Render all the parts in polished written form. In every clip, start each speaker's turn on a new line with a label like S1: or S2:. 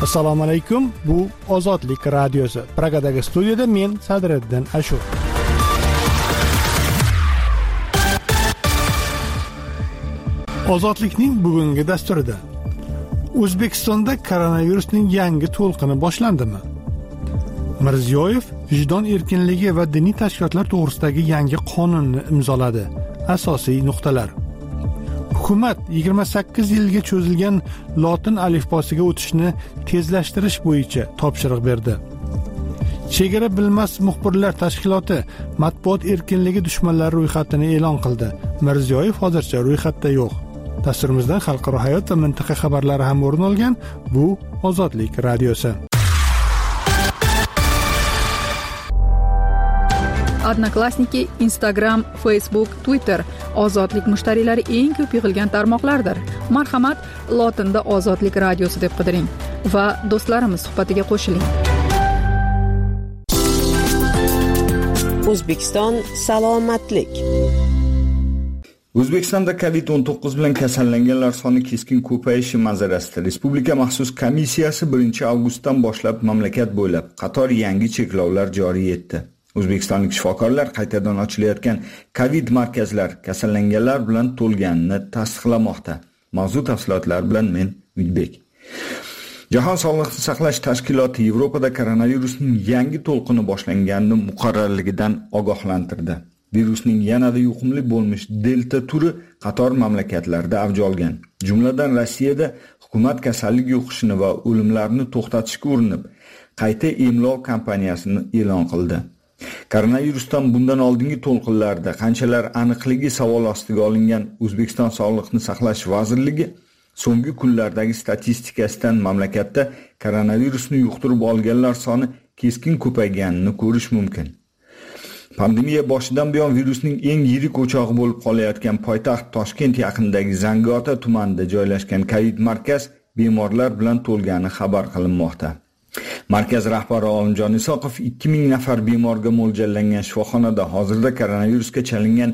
S1: Assalomu alaykum. Bu Ozodlik radiosi. Pragadagi studiyada men Sadriddin Ashur. Ozodlikning bugungi dasturida O'zbekistonda koronavirusning yangi to'lqini boshlandimi? Mirziyoyev vijdon erkinligi va diniy tashkilotlar to'g'risidagi yangi qonunni imzoladi. Asosiy nuqtalar. Hukumat 28 yilga cho'zilgan lotin alifbosiga o'tishni tezlashtirish bo'yicha topshiriq berdi. Chegara bilmas muxbirlar tashkiloti matbuot erkinligi dushmanlari ro'yxatini e'lon qildi. Mirziyoyev hozircha ro'yxatda yo'q. Dasturimizdan xalqaro hayot va mintaqa xabarlari ham o'rin olgan. Bu Ozodlik radiosi.
S2: Odnoklassniki, Instagram, Facebook, Twitter ozodlik mushtariylari eng ko'p yig'ilgan tarmoqlardir. Marhamat, lotinda Ozodlik radiosi deb qidiring va do'stlarimiz suhbatiga qo'shiling.
S3: O'zbekiston salomatlik.
S4: O'zbekistonda COVID-19 bilan kasallanganlar soni keskin ko'payishi manzarasida Respublika maxsus komissiyasi 1-avgustdan boshlab mamlakat bo'ylab qator yangi cheklovlar joriy etdi. O'zbekistonlik shifokorlar qaytadan ochilayotgan COVID markazlar kasallanganlar bilan to'lganini tasdiqlamoqda. Mavzu tafsilotlari bilan men Umidbek. Jahon sog'liqni saqlash tashkiloti Yevropada koronavirusning yangi to'lqini boshlanganini muqarrarligidan ogohlantirdi. Virusning yanada yuqumli bo'lmish delta turi qator mamlakatlarda avj olgan. Jumladan Rossiyada hukumat kasallik yuqishini va o'limlarni to'xtatishga urinib, qayta emlov kampaniyasini e'lon qildi. Koronavirusdan bundan oldingi to'lqinlarda qanchalar aniqligi savol ostiga olingan O'zbekiston Sog'liqni saqlash vazirligi so'nggi kunlardagi statistikasidan mamlakatda koronavirusni yuqtirib olganlar soni keskin ko'payganini ko'rish mumkin. Pandemiya boshidan buyon virusning eng yirik o'chog'i bo'lib qolayotgan poytaxt Toshkent yaqinidagi Zangiota tumanida joylashgan COVID markaz bemorlar bilan to'lgani xabar qilinmoqda. Markaz rahbari Olimjon Isoqov 2000 nafar bemorga mo'ljallangan shifoxonada hozirda koronavirusga chalingan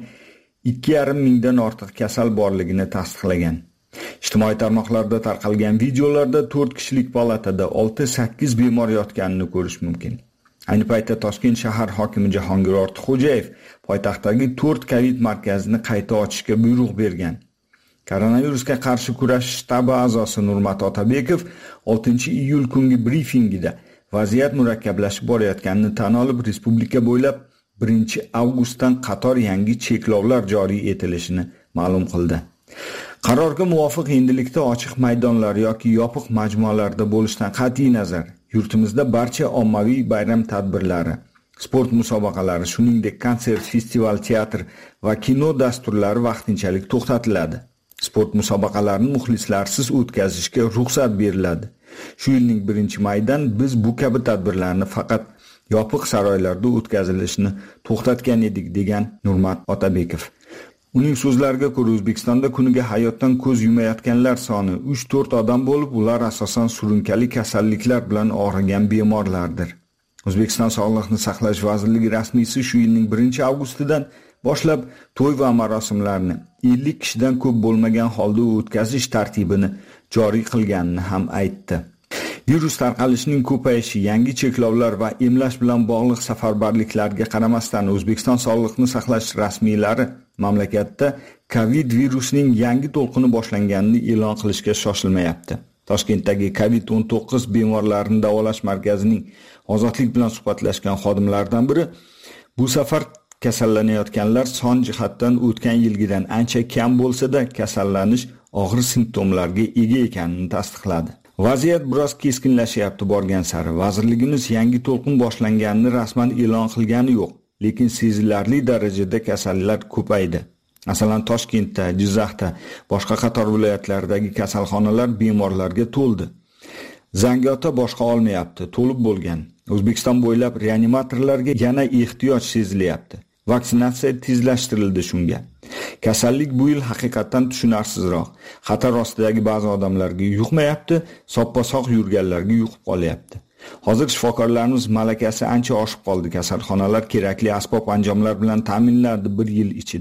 S4: 2,5 mingdan ortiq kasal borligini tasdiqlagan. Ijtimoiy tarmoqlarda tarqalgan videolarda 4 kishilik palatada 6-8 bemor yotganini ko'rish mumkin. Ayni paytda Toshkent shahar hokimi Jahongir Ortiqxo'jayev poytaxtdagi 4 COVID markazini qayta ochishga buyruq bergan. Koronavirusga qarshi kurash shtabi a'zosi Nurmat Otabekov 6-iyul kungi brifingida vaziyat murakkablashib borayotganini tan olib, respublika bo'ylab 1-avgustdan qator yangi cheklovlar joriy etilishini ma'lum qildi. Qarorga muvofiq endilikda ochiq maydonlar yoki yopiq majmualarda bo'lishdan qat'iy nazar, yurtimizda barcha ommaviy bayram tadbirlari, sport musobaqalari, shuningdek konsert, festival, teatr va kino dasturlari vaqtinchalik to'xtatiladi. Sport musobaqalarini muxlislarsiz o'tkazishga ruxsat beriladi. Shu yilning 1-maydan biz bu kabi tadbirlarni faqat yopiq saroylarda o'tkazilishini to'xtatgan edik, degan Nurmat Otabekov. Uning so'zlariga ko'ra, O'zbekistonda kuniga hayotdan ko'z yumayotganlar soni 3-4 odam bo'lib, ular asosan surunkali kasalliklar bilan og'rigan bemorlardir. O'zbekiston Sog'liqni saqlash vazirligi rasmiysi shu yilning 1-avgustidan boshlab to'y va marosimlarni 50 kishidan ko'p bo'lmagan holda o'tkazish tartibini joriy qilganini ham aytdi. Virus tarqalishining ko'payishi, yangi cheklovlar va emlash bilan bog'liq safarbarliklarga qaramasdan O'zbekiston Sog'liqni saqlash rasmiylari mamlakatda COVID virusining yangi to'lqini boshlanganini e'lon qilishga shoshilmayapti. Toshkentdagi COVID-19 bemorlarini davolash markazining Ozodlik bilan suhbatlashgan xodimlardan biri bu safar kasallanayotganlar son jihatdan o'tgan yilgidan ancha kam bo'lsa-da, kasallanish og'ir simptomlarga ega ekanini tasdiqladi. Vaziyat biroz keskinlashyapti borgan sari. Vazirligimiz yangi to'lqin boshlanganini rasman e'lon qilgani yo'q, lekin sezilarli darajada kasallar ko'paydi. Masalan, Toshkentda, Jizzaxda, boshqa qator viloyatlardagi kasalxonalar bemorlarga to'ldi. Zangiota boshqa olmayapti, to'lib bo'lgan. O'zbekiston bo'ylab reanimatorlarga yana ehtiyoj sezilyapti. Vaksinatsiya tezlashtirildi shunga. Kasallik bu yil haqiqatan tushunarsizroq. Xatar ostidagi ba'zi odamlarga yuqmayapti, soppa-sog' yurganlarga yuqib qolyapti. Hozir shifokorlarimiz malakasi ancha oshib qoldi. Kasalxonalar kerakli asbob anjomlar bilan ta'minlanadi 1 yil ichida.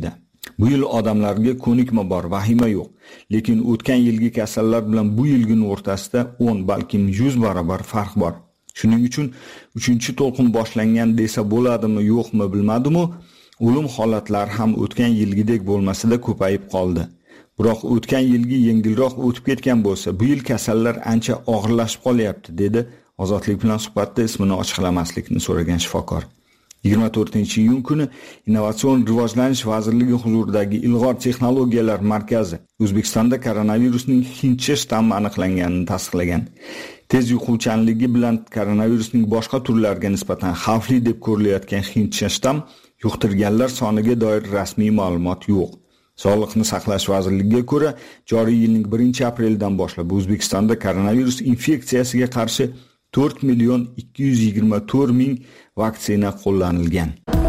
S4: Bu yil odamlarga ko'nikma bor, vahima yo'q. Lekin o'tgan yilgi kasallar bilan bu yilgining o'rtasida 10, balkim 100 barobar farq bor. Shuning uchun 3-to'lqin boshlangan desa bo'ladimi, yo'qmi bilmadim-u, o'lim holatlari ham o'tgan yilgidek bo'lmasa-da ko'payib qoldi. Biroq o'tgan yilgi yengilroq o'tib ketgan bo'lsa, bu yil kasallar ancha og'irlashib qolyapti, dedi Ozodlik bilan suhbatda ismini ochiqlamaslikni so'ragan shifokor. 24-iyun kuni Innovatsion rivojlanish vazirligi huzuridagi Ilg'or texnologiyalar markazi O'zbekistonda koronavirusning hindcha shtammi aniqlanganini tasdiqlagan. Tez yuquvchanligi bilan koronavirusning boshqa turlariga nisbatan xavfli deb ko'rilayotgan hindcha shtamm yuqtirganlar soniga doir rasmiy ma'lumot yo'q. Sog'liqni saqlash vazirligiga ko'ra, joriy yilning 1-apreldan boshlab O'zbekistonda koronavirus infeksiyasiga qarshi 4,224,000 vaksina qo'llanilgan.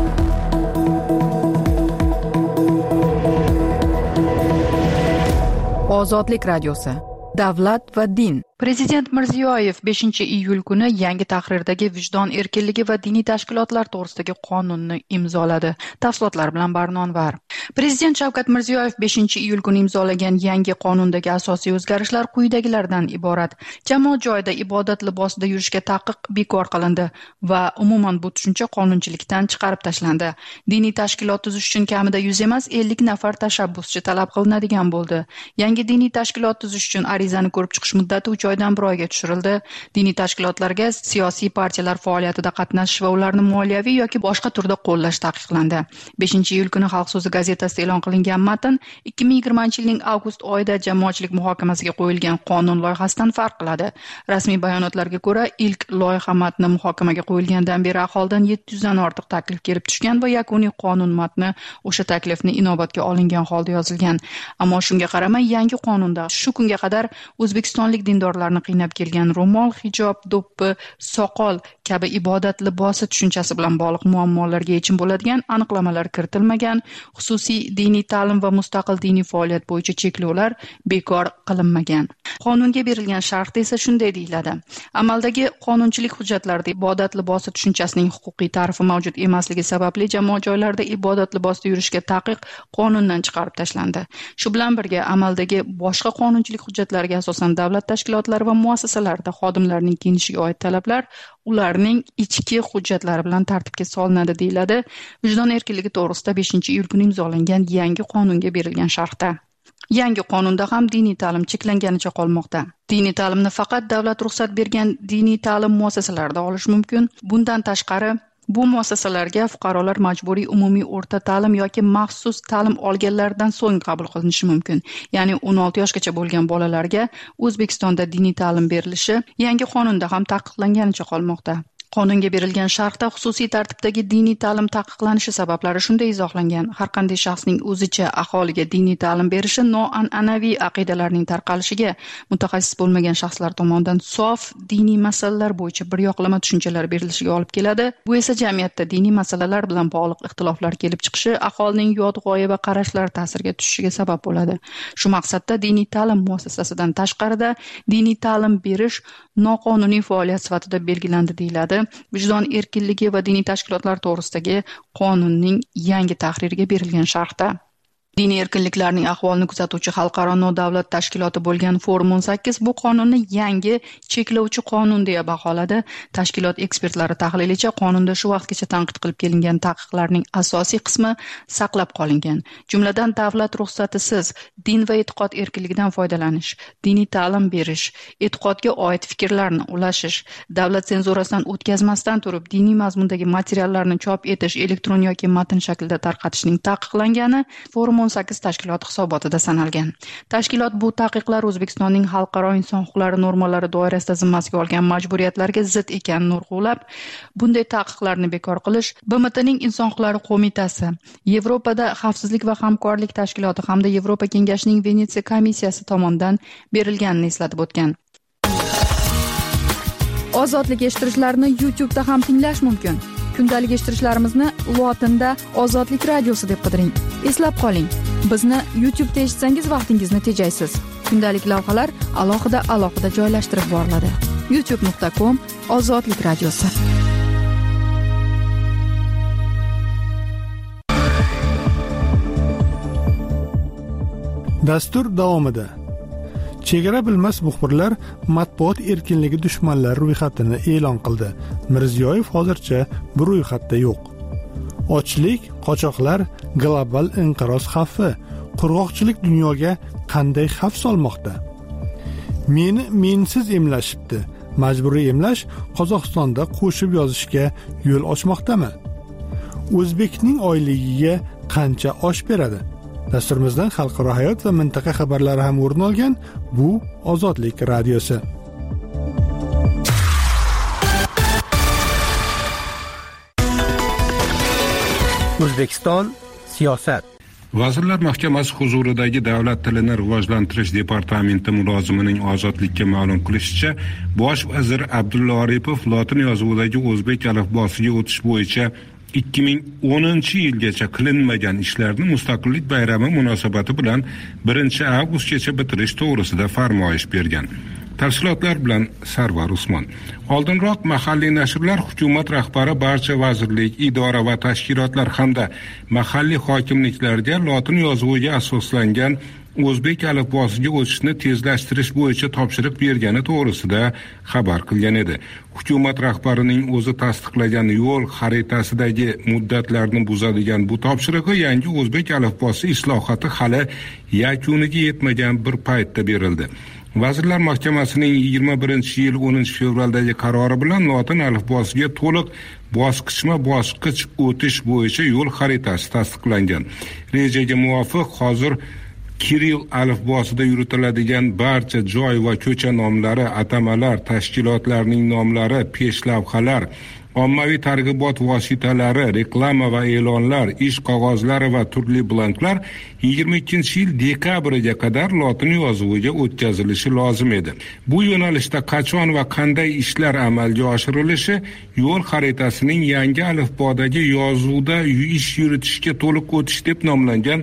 S2: Ozodlik radiosi. Davlat va din. Prezident Mirziyoyev 5-iyul kuni yangi tahrirdagi vijdon erkinligi va diniy tashkilotlar to'g'risidagi qonunni imzoladi. Tafsilotlar bilan Barnonvar. Prezident Shavkat Mirziyoyev 5-iyul kuni imzolagan yangi qonundagi asosiy o'zgarishlar quyidagilardan iborat. Jamoat joyida ibodat libosida yurishga taqiq bekor qilindi va umuman bu tushuncha qonunchilikdan chiqarib tashlandi. Diniy tashkilot tuzish uchun kamida 100 emas 50 nafar tashabbuschi talab qilinadigan bo'ldi. Yangi diniy tashkilot tuzish uchun arizani ko'rib chiqish muddati 3 oydan 1 oyga tushirildi. Diniy tashkilotlarga siyosiy partiyalar faoliyatida qatnashish va ularni moliyaviy yoki boshqa turda qo'llash taqiqlandi. 5-iyul kuni Xalq so'zi gazetasida e'lon qilingan matn 2020-yilning avgust oyida jamoatchilik muhokamasiga qo'yilgan qonun loyihasidan farq qiladi. Rasmiy bayonotlarga ko'ra, ilk loyiha matni muhokamaga qo'yilgandan beri aholidan 700 dan ortiq taklif kelib tushgan va yakuniy qonun matni o'sha taklifni inobatga olingan holda yozilgan. Ammo shunga qaramay, yangi qonunda shu kunga qadar o'zbekistonlik dindorlarni qiynab kelgan ro'mol, hijob, do'ppi, soqol kabi ibodat libosi tushunchasi bilan bog'liq muammolarga yechim bo'ladigan aniqlamalar kiritilmagan, xususiy diniy ta'lim va mustaqil diniy faoliyat bo'yicha cheklovlar bekor qilinmagan. Qonunga berilgan sharhda esa shunday deyiladi: amaldagi qonunchilik hujjatlarida ibodat libosi tushunchasining huquqiy ta'rifi mavjud emasligi sababli jamoat joylarida ibodat libosida yurishga taqiq qonundan chiqarib tashlandi. Shu bilan birga amaldagi boshqa qonunchilik hujjatlariga asosan davlat tashkilotlari va muassasalarida xodimlarning kiyinishiga oid talablar ularning ichki hujjatlari bilan tartibga solinadi, deyiladi vijdon erkinligi to'g'risida 5-iyul kuni imzolangan yangi qonunga berilgan sharhda. Yangi qonunda ham diniy ta'lim cheklanganicha qolmoqda. Diniy ta'limni faqat davlat ruxsat bergan diniy ta'lim muassasalarida olish mumkin. Bundan tashqari, bu muassasalarga fuqarolar majburiy umumiy o'rta ta'lim yoki maxsus ta'lim olganlaridan so'ng qabul qilinishi mumkin. Ya'ni 16 yoshgacha bo'lgan bolalarga O'zbekistonda diniy ta'lim berilishi yangi qonunda ham taqiqlanganicha qolmoqda. Qonunga berilgan sharhda xususiy tartibdagi diniy ta'lim taqiqlanishi sabablari shunday izohlangan: har qanday shaxsning o'zicha aholiga diniy ta'lim berishi noan'anaviy aqidalarning tarqalishiga, mutaxassis bo'lmagan shaxslar tomonidan sof diniy masalalar bo'yicha bir yoqlama tushunchalar berilishiga olib keladi. Bu esa jamiyatda diniy masalalar bilan bog'liq ixtiloflar kelib chiqishi, aholining yot g'oya va qarashlari ta'siriga tushishiga sabab bo'ladi. Shu maqsadda diniy ta'lim muassasasidan tashqarida diniy ta'lim berish noqonuniy faoliyat sifatida belgilandi, deyiladi vijdon erkinligi va diniy tashkilotlar to'g'risidagi qonunning yangi tahririga berilgan sharhda. Diniy erkinliklarning ahvolini kuzatuvchi xalqaro nodavlat tashkiloti bo'lgan Forum 18 bu qonunni yangi cheklovchi qonun deya baholadi. Tashkilot ekspertlari tahlilicha qonunda shu vaqtgacha tanqid qilib kelingan taqiqlarning asosiy qismi saqlab qolingan. Jumladan davlat ruxsatisiz din va e'tiqod erkinligidan foydalanish, diniy ta'lim berish, e'tiqodga oid fikrlarni ulashish, davlat senzurasidan o'tkazmasdan turib diniy mazmundagi materiallarni chop etish, elektron yoki matn shaklida tarqatishning taqiqlangani Forum 18 tashkiloti hisobotida sanalgan. Tashkilot bu taqiqlar O'zbekistonning xalqaro inson huquqlari normalari doirasida zimmasiga olgan majburiyatlarga zid ekanini urg'ulab, bunday taqiqlarni bekor qilish BMTning Inson huquqlari qo'mitasi, Yevropada xavfsizlik va hamkorlik tashkiloti hamda Yevropa kengashining Venetsiya komissiyasi tomonidan berilganini eslatib o'tgan. Ozodlik eshittirishlarni YouTube'da ham tinglash mumkin. Kundalik eshittirishlarimizni lotinda Ozodlik radiosi deb qidiring. Eslab qoling, bizni YouTube'da eshitsangiz vaqtingizni tejaysiz. Kundalik lavhalar alohida joylashtirib boriladi. youtube.com/Ozodlik radiosi.
S1: Dastur davomida chegara bilmas muxbirlar matbuot erkinligi dushmanlari ro'yxatini e'lon qildi. Mirziyoyev hozircha bu ro'yxatda yo'q. Ochlik, qochoqlar, global inqiroz xavfi, qurg'oqchilik dunyoga qanday xavf solmoqda? Meni mensiz emlashibdi. Majburiy emlash Qozog'istonda qo'shib yozishga yo'l ochmoqdami? O'zbekning oyligiga qancha osh beradi? Dasturimizdan xalqaro hayot va mintaqa xabarlari ham o'rin olgan. Bu Ozodlik radiosi.
S5: O'zbekiston siyosat.
S6: Vazirlar Mahkamasi huzuridagi Davlat tilini rivojlantirish departamenti mulozimining Ozodlikka ma'lum qilishicha, Bosh vazir Abdulla Aripov lotin yozuvidagi o'zbek alifbosiga o'tish bo'yicha 2010-yilgacha qilinmagan ishlarni Mustaqillik bayrami munosabati bilan 1-avgustgacha bitirish to'g'risida farmoyish bergan. Tafsilotlar bilan Sarvar Usmon. Oldinroq mahalliy nashrlar hukumat rahbari barcha vazirlik, idora va tashkilotlar hamda mahalliy hokimliklarga lotin yozuviga asoslangan o'zbek alifbosiga o'tishni tezlashtirish bo'yicha topshiriq bergani to'g'risida xabar qilgan edi. Hukumat rahbarining o'zi tasdiqlagan yo'l xaritasidagi muddatlarni buzadigan bu topshirig'i yangi o'zbek alifbosi islohoti hali yakuniga yetmagan bir paytda berildi. Vazirlar Mahkamasining 21-yil 10-fevraldagi qarori bilan lotin alifbosiga to'liq bosqichma-bosqich o'tish bo'yicha yo'l xaritasi tasdiqlangan. Rejaga muvofiq hozir Kirill alifbosida yuritiladigan barcha joy va ko'cha nomlari, atamalar, tashkilotlarning nomlari, peshlavhalar, ommaviy targ'ibot vositalari, reklama va e'lonlar, ish qog'ozlari va turli blanklar 22-yil dekabriga qadar lotin yozuviga o'tkazilishi lozim edi. Bu yo'nalishda qachon va qanday ishlar amalga oshirilishi yo'l xaritasining yangi alifbodagi yozuvda ish yuritishga to'liq o'tish deb nomlangan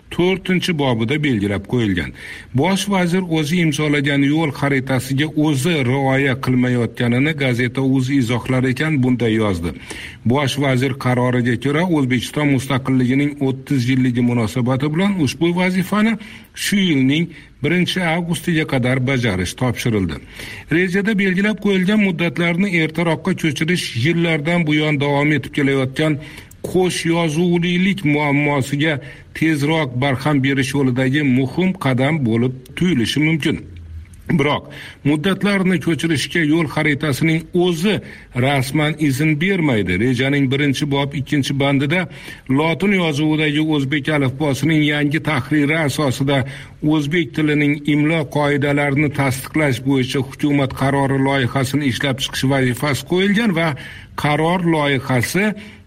S6: 4-bobida belgilab qo'yilgan. Bosh vazir o'zi imzolagan yo'l xaritasiga o'zi rioya qilmayotganini gazeta.uz izohlar ekan bunday yozdi. Bosh vazir qaroriga ko'ra O'zbekiston mustaqilligining 30 yilligi munosabati bilan ushbu vazifani shu yilning 1-avgustiga qadar bajarish topshirildi. Rejada belgilab qo'yilgan muddatlarni ertaroqqa ko'chirish yillardan buyon davom etib kelayotgan qo'sh yozuvlilik muammosiga tezroq barham berish yo'lidagi muhim qadam bo'lib tuyulishi mumkin. Biroq muddatlarni ko'chirishga yo'l xaritasining o'zi rasman izn bermaydi. Rejaning 1-bob 2-bandida lotin yozuvidagi o'zbek alifbosining yangi tahriri asosida o'zbek tilining imlo qoidalarini tasdiqlash bo'yicha hukumat qarori loyihasini ishlab chiqish vazifasi qo'yilgan va qaror loyihasi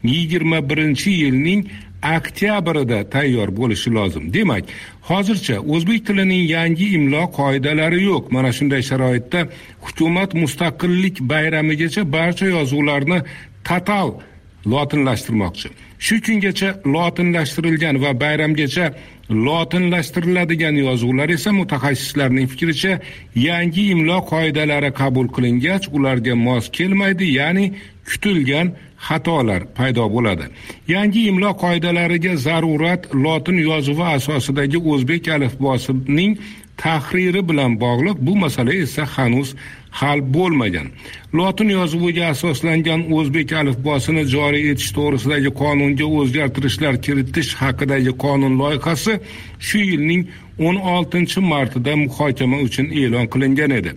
S6: 21-yilning oktyabrida tayyor bo'lishi lozim. Demak, hozircha o'zbek tilining yangi imlo qoidalari yo'q. Mana shunday sharoitda hukumat mustaqillik bayramigacha barcha yozuvlarni total lotinlashtirmoqchi. Shu kungacha lotinlashtirilgan va bayramgacha lotinlashtiriladigan yozuvlar esa mutaxassislarning fikricha yangi imlo qoidalari qabul qilingach ularga mos kelmaydi, ya'ni kutilgan xatolar paydo bo'ladi. Yangi imlo qoidalariga zarurat lotin yozuvi asosidagi o'zbek alifbosining tahriri bilan bog'liq. Bu masala esa hanuz hal bo'lmagan. Lotin yozuviga asoslangan o'zbek alifbosini joriy etish to'g'risidagi qonunga o'zgartirishlar kiritish haqidagi qonun loyihasi shu yilning 16-martida muhokama uchun e'lon qilingan edi.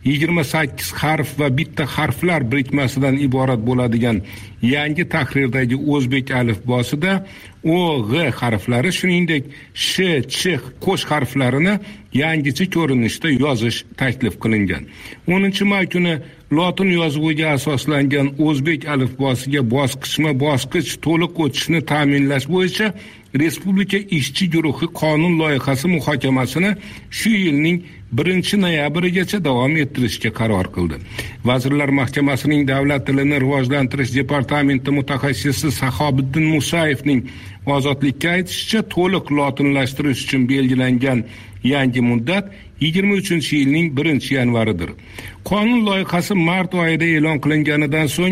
S6: 28 harf va bitta harflar birikmasidan iborat bo'ladigan yangi tahrirdagi o'zbek alifbosida O, G harflari shuningdek Sh, Ch qo'sh harflarini yangicha ko'rinishda yozish taklif qilingan. 10-may kuni lotin yozuviga asoslangan o'zbek alifbosiga bosqichma-bosqich to'liq o'tishni ta'minlash bo'yicha Respublika ishchi guruhi qonun loyihasi muhokamasini shu yilning 1-noyabrigacha davom ettirishga qaror qildi. Vazirlar Mahkamasining Davlat tilini rivojlantirish departamenti mutaxassisi Sahobiddin Musayevning Ozodlikka aytishicha, to'liq lotinlashtirish uchun belgilangan yangi muddat 23-yilning 1-yanvaridir. Qonun loyihasi mart oyida e'lon qilinganidan so'ng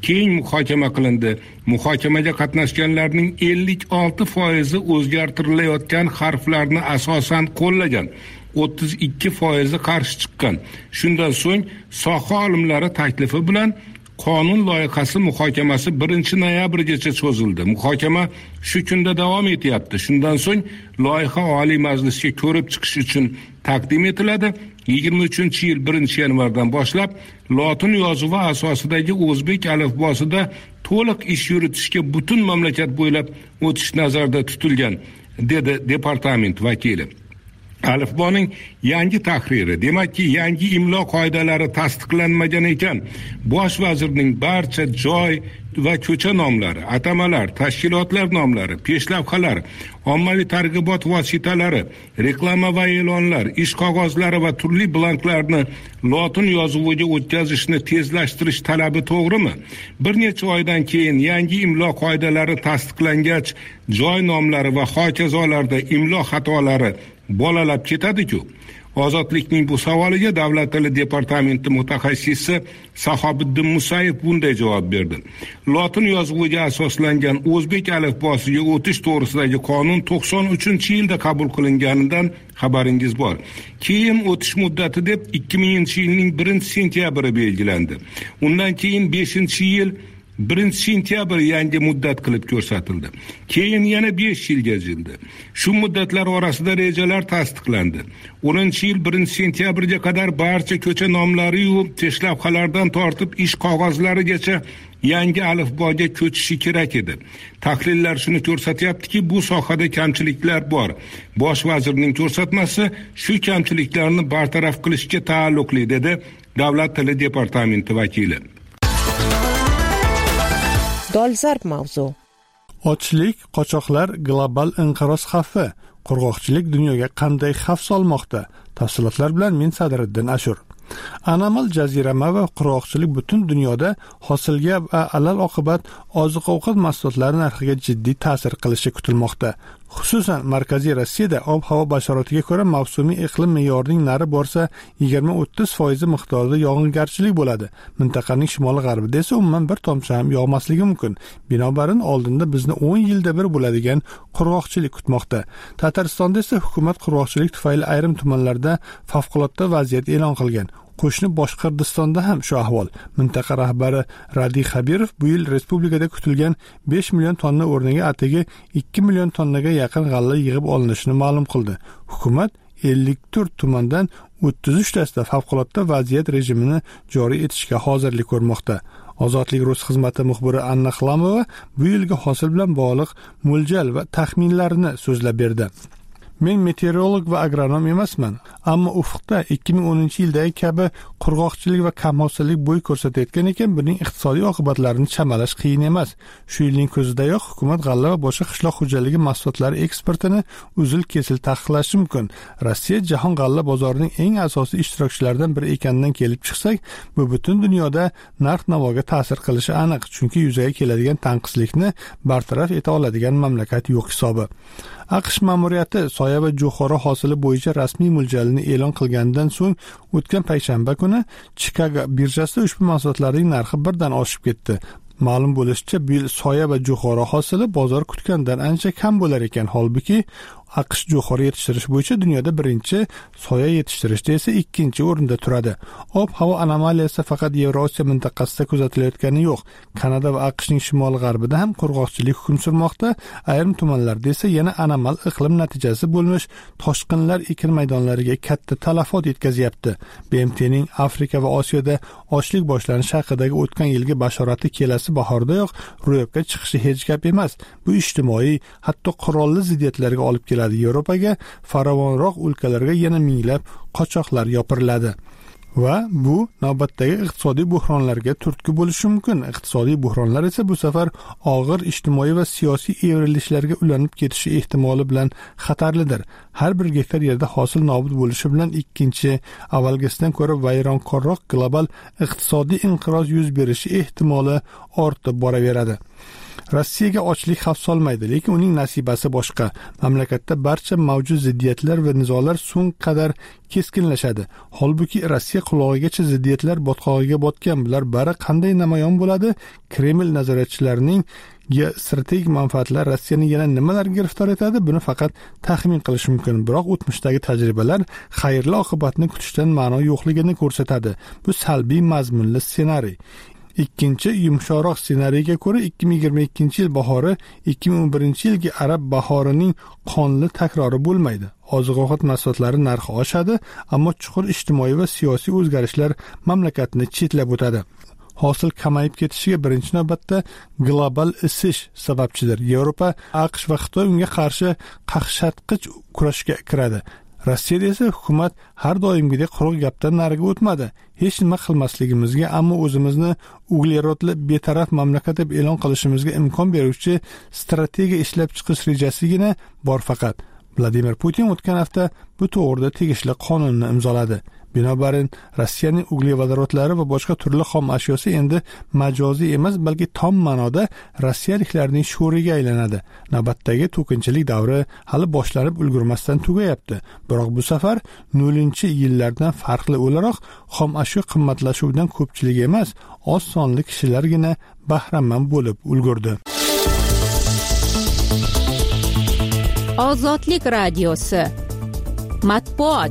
S6: keng muhokama qilindi. Muhokamaga qatnashganlarning 56% o'zgartirilayotgan harflarni asosan qo'llagan. 32% qarshi chiqqan. Shundan so'ng soha olimlari taklifi bilan qonun loyihasi muhokamasi 1-noyabrgacha cho'zildi. Muhokama shu kunda davom etyapti. Shundan so'ng loyiha Oliy Majlisga ko'rib chiqish uchun taqdim etiladi. 23-yil 1-yanvardan boshlab lotin yozuvi asosidagi o'zbek alifbosida to'liq ish yuritishga butun mamlakat bo'ylab o'tish nazarda tutilgan, dedi departament vakili. Alifboning yangi tahriri, demakki yangi imlo qoidalari tasdiqlanmagan ekan. Bosh vazirning barcha joy va ko'cha nomlari, atamalar, tashkilotlar nomlari, peshlavhalar, ommaviy targ'ibot vositalari, reklama va e'lonlar, ish qog'ozlari va turli blanklarni lotin yozuviga o'tkazishni tezlashtirish talabi to'g'rimi? Bir necha oydan keyin yangi imlo qoidalari tasdiqlangach, joy nomlari va hokazolarda imlo xatolari bolalab ketadi-ku. Ozodlikning bu savoliga Davlat tili departamenti mutaxassisi Sahobiddin Musayev bunday javob berdi. Lotin yozuviga asoslangan o'zbek alifbosiga o'tish to'g'risidagi qonun 93-yilda qabul qilinganidan xabaringiz bor. Keyin o'tish muddati deb 2000-yilning 1-sentyabri belgilandi. Undan keyin 5-yil 1-sentyabr yangi muddat qilib ko'rsatildi. Keyin yana 5 yilga cho'zildi. Shu muddatlar orasida rejalar tasdiqlandi. 10-yil 1-sentyabrga qadar barcha ko'cha nomlari yu teshlavhalardan tortib ish qog'ozlarigacha yangi alifboga ko'chishi kerak edi. Tahlillar shuni ko'rsatyaptiki, bu sohada kamchiliklar bor. Bosh vazirning ko'rsatmasi shu kamchiliklarni bartaraf qilishga taalluqli, dedi Davlat tili departamenti vakili.
S3: Dolzarb mavzu.
S1: Ochlik, qochoqlar, global inqiroz xavfi, qurg'oqchilik dunyoga qanday xavf solmoqda? Tafsilotlar bilan men Sadriddin Ashur. Anomal jazirama va qurg'oqchilik butun dunyoda hosilga va alal oqibat oziq-ovqat mahsulotlari narxiga jiddiy ta'sir qilishi kutilmoqda. Xususan, Markaziy Rossiyada ob-havo bashoratlariga ko'ra mavsumiy iqlim me'yorining nari borsa 20-30% miqdorida yog'ingarchilik bo'ladi. Mintaqaning shimoli-g'arbida esa umuman bir tomchi ham yog'masligi mumkin. Binobarin oldinda bizni 10 yilda bir bo'ladigan qurg'oqchilik kutmoqda. Tataristonda esa hukumat qurg'oqchilik tufayli ayrim tumanlarda favqulodda vaziyat e'lon qilgan. Qo'shni Boshqirdistonda ham shu ahvol. Mintaqa rahbari Radi Xabirov bu yil respublikada kutilgan 5 million tonna o'rniga atigi 2 million tonnaga yaqin g'alla yig'ib olinishini ma'lum qildi. Hukumat 54 tumandan 33 tasida favqulodda vaziyat rejimini joriy etishga hozirlik ko'rmoqda. Ozodlik Rus xizmati muxbiri Anna Xlamova bu yilgi hosil bilan bog'liq mo'ljal va taxminlarini so'zlab berdi. Men meteorolog va agronom emasman, ammo ufqda 2010-yildagi kabi qurg'oqchilik va kamhosillik bo'y ko'rsatayotgan ekan, buning iqtisodiy oqibatlarini chamalash qiyin emas. Shu yilning ko'zidayoq hukumat g'alla va boshqa qishloq xo'jaligi mahsulotlari eksportini uzil-kesil taqiqlashi mumkin. Rossiya jahon g'alla bozorining eng asosiy ishtirokchilaridan biri ekanidan kelib chiqsak, bu butun dunyoda narx-navoga ta'sir qilishi aniq, chunki yuzaga keladigan tanqislikni bartaraf eta oladigan mamlakat yo'q hisobi. AQSh ma'muriyati soya va jo'xori hosili bo'yicha rasmiy mo'ljalini e'lon qilganidan so'ng o'tgan payshanba kuni Chicago birjasida ushbu mahsulotlarning narxi birdan oshib ketdi. Ma'lum bo'lishicha, bu yil soya va jo'xori hosili bozor kutgandan ancha kam bo'lar ekan, holbuki AQSh jo'xori yetishtirish bo'yicha dunyoda birinchi, soya yetishtirishda esa ikkinchi o'rinda turadi. Ob-havo anomaliyasi faqat Yevrosiyo mintaqasida kuzatilayotgani yo'q. Kanada va AQShning shimoli-g'arbida ham qurg'oqchilik hukm surmoqda. Ayrim tumanlarda esa yana anomal iqlim natijasi bo'lmish toshqinlar ekin maydonlariga katta talafot yetkazyapti. BMTning Afrika va Osiyoda ochlik boshlanishi haqidagi o'tgan yilgi bashorati kelasi bahordayoq ro'yobga chiqishi hech gap emas. Bu ijtimoiy, hatto qurolli ziddiyatlarga olib keladi. Yevropaga, farovonroq o'lkalarga yana minglab qochoqlar yopiriladi. Va bu navbatdagi iqtisodiy buhronlarga turtki bo'lishi mumkin. Iqtisodiy buhronlar esa bu safar og'ir ijtimoiy va siyosiy evrilishlarga ulanib ketishi ehtimoli bilan xatarlidir. har bir gektar yerda hosil nobud bo'lishi bilan ikkinchi avvalgisidan ko'ra vayronkorroq global iqtisodiy inqiroz yuz berishi ehtimoli ortib boraveradi. Rossiyaga ochlik xavf solmaydi, lekin uning nasibasi boshqa. Mamlakatda barcha mavjud ziddiyatlar va nizolar so'ng qadar keskinlashadi. Holbuki Rossiya qulog'igacha ziddiyatlar botqog'iga botgan. Bular bari qanday namoyon bo'ladi? Kreml nazoratchilarining strategik manfaatlar Rossiyani yana nimalar giriftor etadi? Buni faqat taxmin qilish mumkin. Biroq o'tmishdagi tajribalar xayrli oqibatni kutishdan ma'no yo'qligini ko'rsatadi. Bu salbiy mazmunli ssenariy. Ikkinchi yumshoqroq ssenariyga ko'ra 2022-yil bahori 2011-yilgi arab bahorining qonli takrori bo'lmaydi. Oziq-ovqat mahsulotlari narxi oshadi, ammo chuqur ijtimoiy va siyosiy o'zgarishlar mamlakatni chetlab o'tadi. Hosil kamayib ketishiga birinchi navbatda global isish sababchidir. Yevropa, AQSh va Xitoy unga qarshi qaqshatqich kurashga kiradi. Rossiyada esa hukumat har doimgidek quruq gapdan nariga o'tmadi. Hech nima qilmasligimizga, ammo o'zimizni uglerodli betaraf mamlakat deb e'lon qilishimizga imkon beruvchi strategiya ishlab chiqish rejasigina bor faqat. Vladimir Putin o'tgan hafta bu to'g'rida tegishli qonunni imzoladi. Binobarin Rossiyaning uglevodorodlari va boshqa turli xom ashyosi endi majoziy emas, balki tom ma'noda rossiyaliklarning sho'riga aylanadi. Navbatdagi to'kinchilik davri hali boshlanib ulgurmasdan tugayapti. Biroq bu safar 0-yillardan farqli o'laroq xom ashyo qimmatlashuvidan ko'pchilik emas, oz sonli kishilargina bahramand bo'lib ulgurdi.
S3: Ozodlik radiosi matbuot.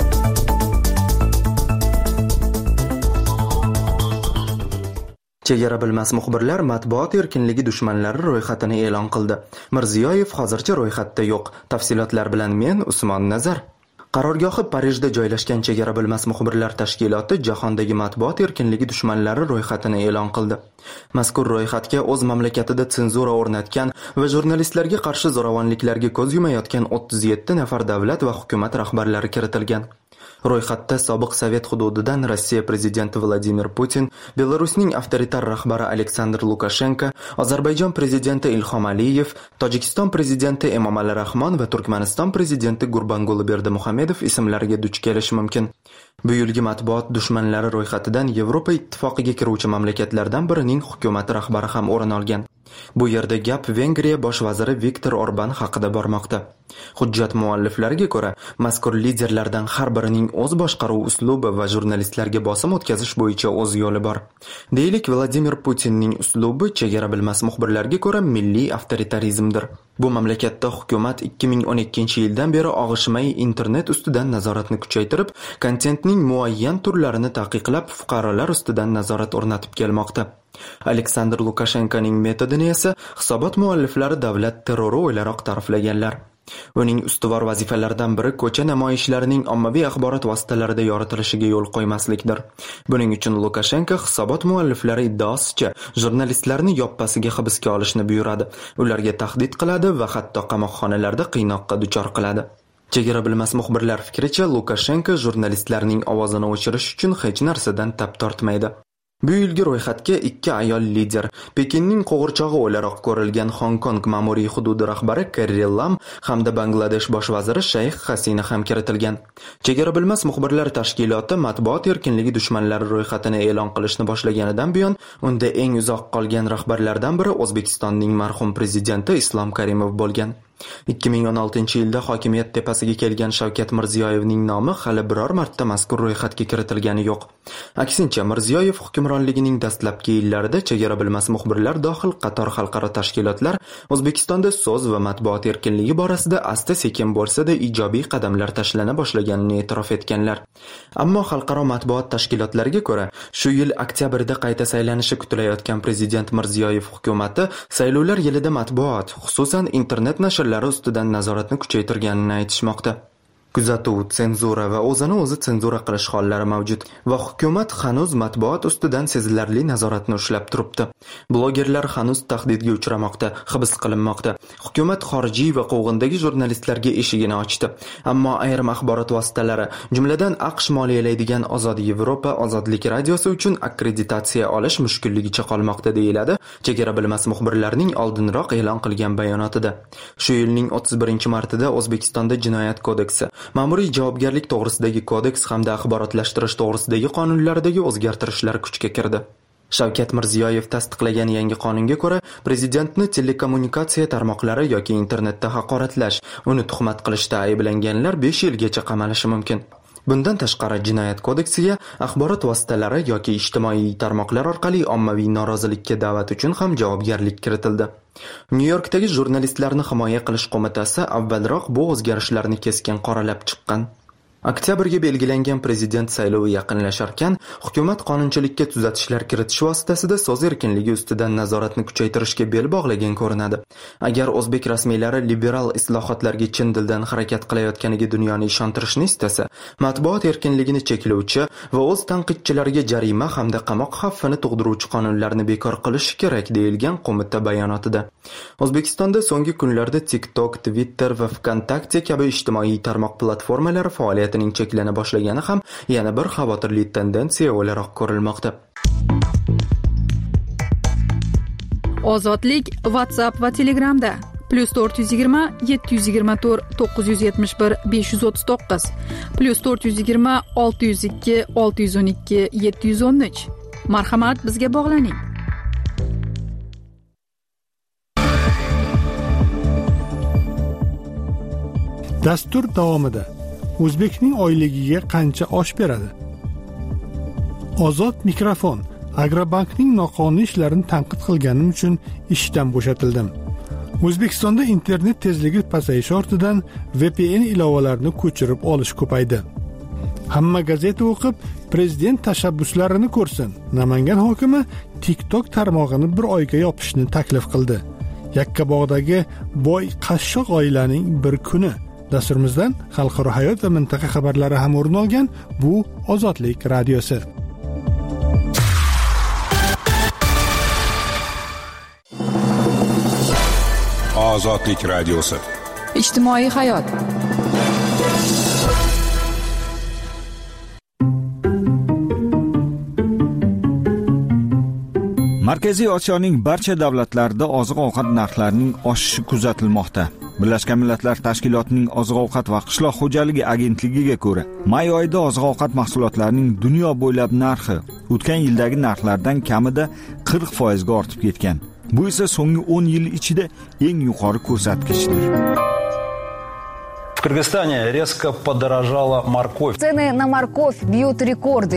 S7: Chegara bilmas muxbirlar matbuot erkinligi dushmanlari ro'yxatini e'lon qildi. Mirziyoyev hozircha ro'yxatda yo'q. Tafsilotlar bilan men Usmon Nazar. Qarorgohi Parijda joylashgan Chegara bilmas muxbirlar tashkiloti jahondagi matbuot erkinligi dushmanlari ro'yxatini e'lon qildi. Mazkur ro'yxatga o'z mamlakatida senzura o'rnatgan va jurnalistlarga qarshi zo'ravonliklarga ko'z yumayotgan 37 nafar davlat va hukumat rahbarlari kiritilgan. Ro'yxatda sobiq Sovet hududidan Rossiya prezidenti Vladimir Putin, Belarusning avtoritar rahbari Aleksandr Lukashenko, Ozarbayjon prezidenti Ilhom Aliyev, Tojikiston prezidenti Emomali Rahmon va Turkmaniston prezidenti Gurbanguli Berdimuhamedov ismlariga duch kelishi mumkin. Bu yilgi matbuot dushmanlari ro'yxatidan Yevropa ittifoqiga kiruvchi mamlakatlardan birining hukumat rahbari ham o'rin olgan. Bu yerda gap Vengriya bosh vaziri Viktor Orban haqida bormoqda. Hujjat mualliflariga ko'ra, mazkur liderlardan har birining o'z boshqaruv uslubi va jurnalistlarga bosim o'tkazish bo'yicha o'z yo'li bor. Deylik, Vladimir Putinning uslubi chegara bilmas muxbirlarga ko'ra milliy avtoritarizmdir. Bu mamlakatda hukumat 2012-yildan beri og'ishmay internet ustidan nazoratni kuchaytirib, kontentning muayyan turlarini taqiqlab, fuqarolar ustidan nazorat o'rnatib kelmoqda. Aleksandr Lukashenkoning metodini esa hisobot mualliflari davlat terrori o'ylaroq ta'riflaganlar. Uning ustuvor vazifalaridan biri ko'cha namoyishlarining ommaviy axborot vositalarida yoritilishiga yo'l qo'ymaslikdir. Buning uchun Lukashenko hisobot mualliflari iddaosicha jurnalistlarni yoppasiga hibsga olishni buyuradi, ularga tahdid qiladi va hatto qamoqxonalarda qiynoqqa duchor qiladi. Chegara bilmas muxbirlar fikricha, Lukashenko jurnalistlarning ovozini o'chirish uchun hech narsadan tap tortmaydi. Bu yilgi ro'yxatga 2 ayol lider, Pekinning qo'g'irchog'i o'laroq ko'rilgan Hong Kong ma'muriy hududi rahbari Carrie Lam hamda Bangladesh bosh vaziri Shayx Hasina ham kiritilgan. Chegara bilmas muxbirlar tashkiloti matbuot erkinligi dushmanlari ro'yxatini e'lon qilishni boshlaganidan buyon unda eng uzoq qolgan rahbarlardan biri O'zbekistonning marhum prezidenti Islom Karimov bo'lgan. 2016-yilda hokimiyat tepasiga kelgan Shavkat Mirziyoyevning nomi hali biror marta mazkur ro'yxatga kiritilgani yo'q. Aksincha, Mirziyoyev hukmronligining dastlabki yillarida chegara bilmas muxbirlar dohil qator xalqaro tashkilotlar O'zbekistonda so'z va matbuot erkinligi borasida asta-sekin bo'lsa-da ijobiy qadamlar tashlana boshlaganini e'tirof etganlar. Ammo xalqaro matbuot tashkilotlariga ko'ra, shu yil oktyabrda qayta saylanishi kutilayotgan prezident Mirziyoyev hukumatı saylovlar yilida matbuot, xususan internet nashrlari ustidan nazoratni kuchaytirganini aytishmoqda. kuzatuv, senzura va o'zini o'zi senzura qilish hollari mavjud va hukumat hanuz matbuot ustidan sezilarli nazoratni ushlab turibdi. Blogerlar hanuz tahdidga uchramoqda, hibs qilinmoqda. Hukumat xorijiy va quvg'indagi jurnalistlarga eshigini ochdi. Ammo ayrim axborot vositalari, jumladan AQSh moliyalaydigan Ozod Yevropa Ozodlik radiosi uchun akkreditatsiya olish mushkulligicha qolmoqda deyiladi chegara bilmas muxbirlarning oldinroq e'lon qilgan bayonotida. Shu yilning 31-martida O'zbekistonda Jinoyat kodeksi, Ma'muriy javobgarlik to'g'risidagi kodeks hamda axborotlashtirish to'g'risidagi qonunlardagi o'zgartirishlar kuchga kirdi. Shavkat Mirziyoyev tasdiqlagan yangi qonunga ko'ra, prezidentni telekommunikatsiya tarmoqlari yoki internetda haqoratlash, uni tuhmat qilishda ayblanganlar 5 yilgacha qamalishi mumkin. Bundan tashqari Jinoyat kodeksiga axborot vositalari yoki ijtimoiy tarmoqlar orqali ommaviy norozilikka da'vat uchun ham javobgarlik kiritildi. Nyu-Yorkdagi jurnalistlarni himoya qilish qo'mitasi avvalroq bu o'zgarishlarni keskin qoralab chiqqan. Oktyabrga belgilangan prezident saylovi yaqinlasharkan, hukumat qonunchilikka tuzatishlar kiritish vositasida so'z erkinligi ustidan nazoratni kuchaytirishga bel bog'lagan ko'rinadi. Agar o'zbek rasmiylari liberal islohotlarga chin dildan harakat qilayotganiga dunyoni ishontirishni istasa, matbuot erkinligini cheklovchi va o'z tanqidchilariga jarima hamda qamoq xavfini tug'diruvchi qonunlarni bekor qilish kerak deyilgan qo'mita bayonotida. O'zbekistonda so'nggi kunlarda TikTok, Twitter va VKontakte kabi ijtimoiy tarmoq platformalari faoliyati cheklana boshlagani ham yana bir xavotirli tendensiya o'laroq ko'rilmoqda.
S2: Ozodlik WhatsApp va Telegramda +420 724 971 539 +420 602 612 713. Marhamat, bizga bog'laning.
S1: Dastur davomida O'zbekning oyligiga qancha osh beradi? Ozod mikrofon. Agrobankning noqonuniy ishlarini tanqid qilganim uchun ishdan bo'shatildim. O'zbekistonda internet tezligi pasayishi ortidan VPN ilovalarini ko'chirib olish ko'paydi. Hamma gazeta o'qib, prezident tashabbuslarini ko'rsin. Namangan hokimi TikTok tarmog'ini bir oyga yopishni taklif qildi. Yakkabog'dagi boy qashshoq oilaning bir kuni. Dasturimizdan xalqaro hayot va mintaqa xabarlari ham o'rin olgan. Bu Ozodlik radiosi.
S6: Ozodlik radiosi.
S2: Ijtimoiy hayot.
S4: Markaziy Osiyoning barcha davlatlarida oziq-ovqat narxlarining oshishi kuzatilmoqda. Birlashgan Millatlar Tashkilotining oziq-ovqat va qishloq xo'jaligi agentligiga ko'ra, may oyida oziq-ovqat mahsulotlarining dunyo bo'ylab narxi o'tgan yildagi narxlardan kamida 40% ga ortib ketgan. Bu esa so'nggi 10 yil ichida eng yuqori ko'rsatkichdir.
S8: В Кыргызстане резко подорожала морковь.
S9: Цены на морковь бьют рекорды.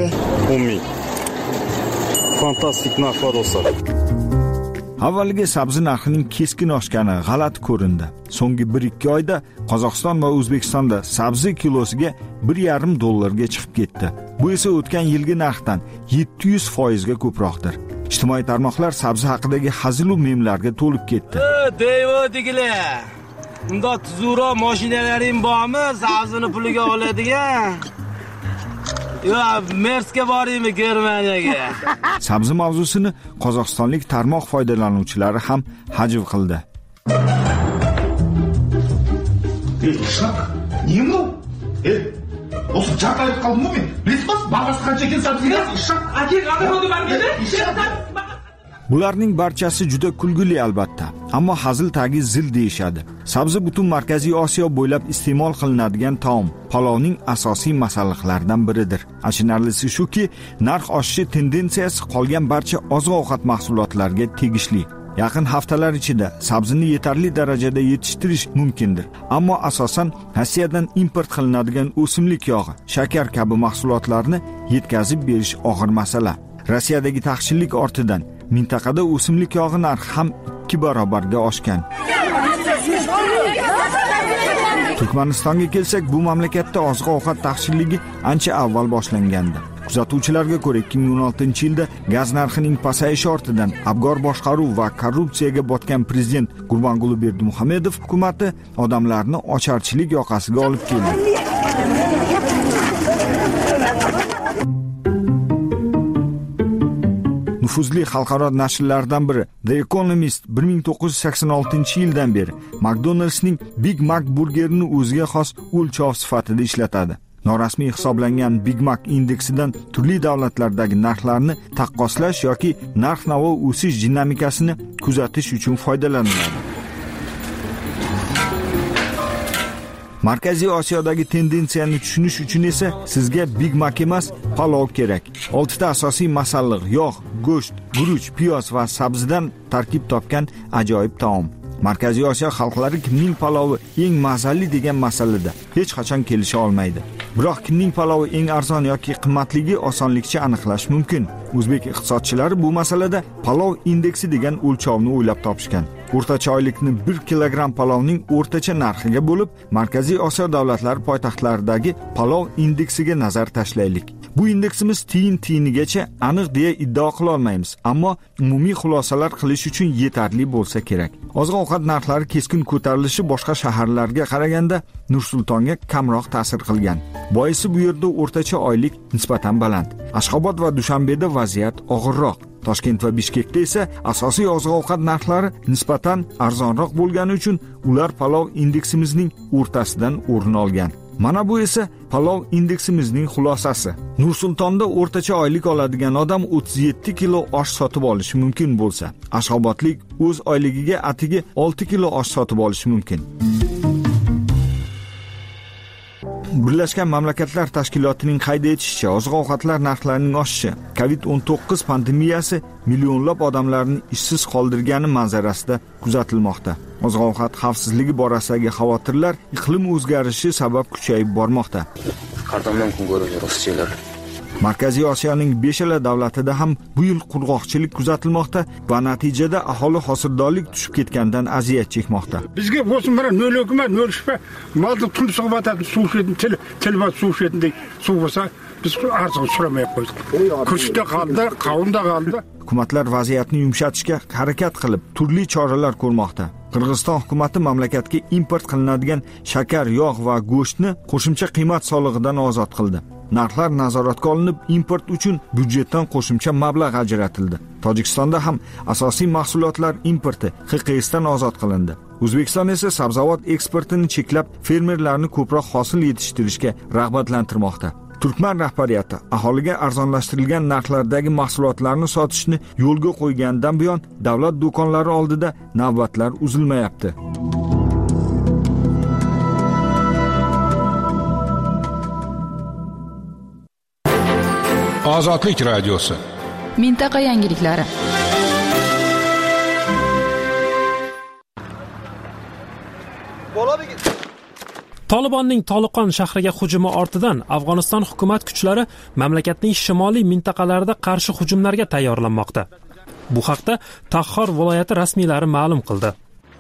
S8: Fantastik narx bo'lsa.
S4: Avvaliga sabzi narxining keskin oshgani g'alati ko'rindi. So'nggi 1-2 oyda Qozog'iston va O'zbekistonda sabzi kilosiga $1.5 ga chiqib ketdi. Bu esa o'tgan yilgi narxdan 700% ga ko'proqdir. Ijtimoiy tarmoqlar sabzi haqidagi hazil va memlarga to'lib ketdi.
S10: Deyvodiglar. Unda tuzura mashinalaring bormi? Sabzini puliga oladigan. Yo, Merska boraymi Germaniyaga?
S4: Sabzi mavzusini qozog'istonlik tarmoq foydalanuvchilari ham hajv qildi.
S11: Nima? O'sha chaqirib qoldim men. Bilasiz, bag'as qancha ekan sabziga?
S4: Bularning barchasi juda kulgili albatta, ammo hazil tagi zil deyishadi. Sabzi butun Markaziy Osiyo bo'ylab iste'mol qilinadigan taom, palovning asosiy masalliqlaridan biridir. Achinarlisi shuki, narx oshishi tendensiyasi qolgan barcha oziq-ovqat mahsulotlariga tegishli. Yaqin haftalar ichida sabzini yetarli darajada yetishtirish mumkindir. Ammo asosan Rossiyadan import qilinadigan o'simlik yog'i, shakar kabi mahsulotlarni yetkazib berish og'ir masala. Rossiyadagi taqchillik ortidan mintaqada o'simlik yog'i narxi ham 2 barobarga oshgan. Turkmanistonga kelsak, bu mamlakatda oziq-ovqat taqchilligi ancha avval boshlangandi. Kuzatuvchilarga ko'ra 2016-yilda gaz narxining pasayishi ortidan abgor boshqaruv va korrupsiyaga botgan prezident Gurbanguli Berdimuhamedov hukumatı odamlarni ocharchilik yoqasiga olib keldi. Nufuzli xalqaro nashrlardan biri The Economist 1986-yildan beri McDonald'sning Big Mac burgerini o'ziga xos o'lchov sifatida ishlatadi. Norasmiy hisoblangan Big Mac indeksidan turli davlatlardagi narxlarni taqqoslash yoki narx-navo o'sish dinamikasini kuzatish uchun foydalaniladi. Markaziy Osiyodagi tendensiyani tushunish uchun esa sizga Big Mac emas, palov kerak. 6 ta asosiy masalliq, yog', go'sht, guruch, piyoz va sabzidan tarkib topgan ajoyib taom. Markaziy Osiyo xalqlari kimning palovi eng mazali degan masalada hech qachon kelisha olmaydi. Biroq kimning palovi eng arzon yoki qimmatligi osonlikcha aniqlash mumkin. O'zbek iqtisodchilari bu masalada palov indeksi degan o'lchovni o'ylab topishgan. O'rtacha oylikni 1 kilogramm palovning o'rtacha narxiga bo'lib, Markaziy Osiyo davlatlari poytaxtlaridagi palov indeksiga nazar tashlaylik. Bu indeksimiz tiyinigacha aniq deya iddao qila olmaymiz, ammo umumiy xulosalar qilish uchun yetarli bo'lsa kerak. Oziq-ovqat narxlari keskin ko'tarilishi boshqa shaharlarga qaraganda Nur-Sultonga kamroq ta'sir qilgan. Boisi bu yerda o'rtacha oylik nisbatan baland. Ashxobod va Dushanbeda vaziyat og'irroq. Toshkent va Bishkekda esa asosiy oziq-ovqat narxlari nisbatan arzonroq bo'lgani uchun ular palov indeksimizning o'rtasidan o'rin olgan. Mana bu esa palov indeksimizning xulosasi. Nur-Sultonda o'rtacha oylik oladigan odam 37 kilo osh sotib olishi mumkin bo'lsa, Ashxobodlik o'z oyligiga atigi 6 kilo osh sotib olishi mumkin. Birlashgan Mamlakatlar Tashkilotining qayd etishicha, oziq-ovqatlar narxlarining oshishi COVID-19 pandemiyasi millionlab odamlarni ishsiz qoldirgani manzarasida kuzatilmoqda. Oziq-ovqat xavfsizligi borasidagi xavotirlar iqlim o'zgarishi sabab kuchayib bormoqda.
S12: Qardondan kun ko'rib ruschalar.
S4: Markaziy Osiyoning 5 davlatida ham bu yil qurg'oqchilik kuzatilmoqda va natijada aholi hosildorlik tushib ketgandan aziyat chekmoqda.
S13: Bizga bo'lsin mana 0,0 malni tumshug'i batadi, suv ichedin, tilbat suv ichedin, suv bo'lsa biz arzon so'ramay qo'ydik. Kuchda qoldi, qavunda qoldi.
S4: Hukumatlar vaziyatni yumshatishga harakat qilib, turli choralar ko'rmoqda. Qirg'iziston hukumatı mamlakatga import qilinadigan shakar, yog' va go'shtni qo'shimcha qiymat solig'idan ozod qildi. Narxlar nazoratga olinib, import uchun byudjetdan qo'shimcha mablag' ajratildi. Tojikistonda ham asosiy mahsulotlar importi HQSdan ozod qilindi. O'zbekiston esa sabzavot eksportini cheklab, fermerlarni ko'proq hosil yetishtirishga rag'batlantirmoqda. Turkman rahbariyati aholiga arzonlashtirilgan narxlardagi mahsulotlarni sotishni yo'lga qo'ygandan buyon davlat do'konlari oldida navbatlar uzilmayapti.
S6: Ozodlik radiosi.
S2: Mintaqa yangiliklari.
S14: Tolibonning Toliqon shahriga hujumi ortidan Afg'oniston hukumat kuchlari mamlakatning shimoliy mintaqalarida qarshi hujumlarga tayyorlanmoqda. Bu haqda Taxor viloyati rasmiylari ma'lum qildi.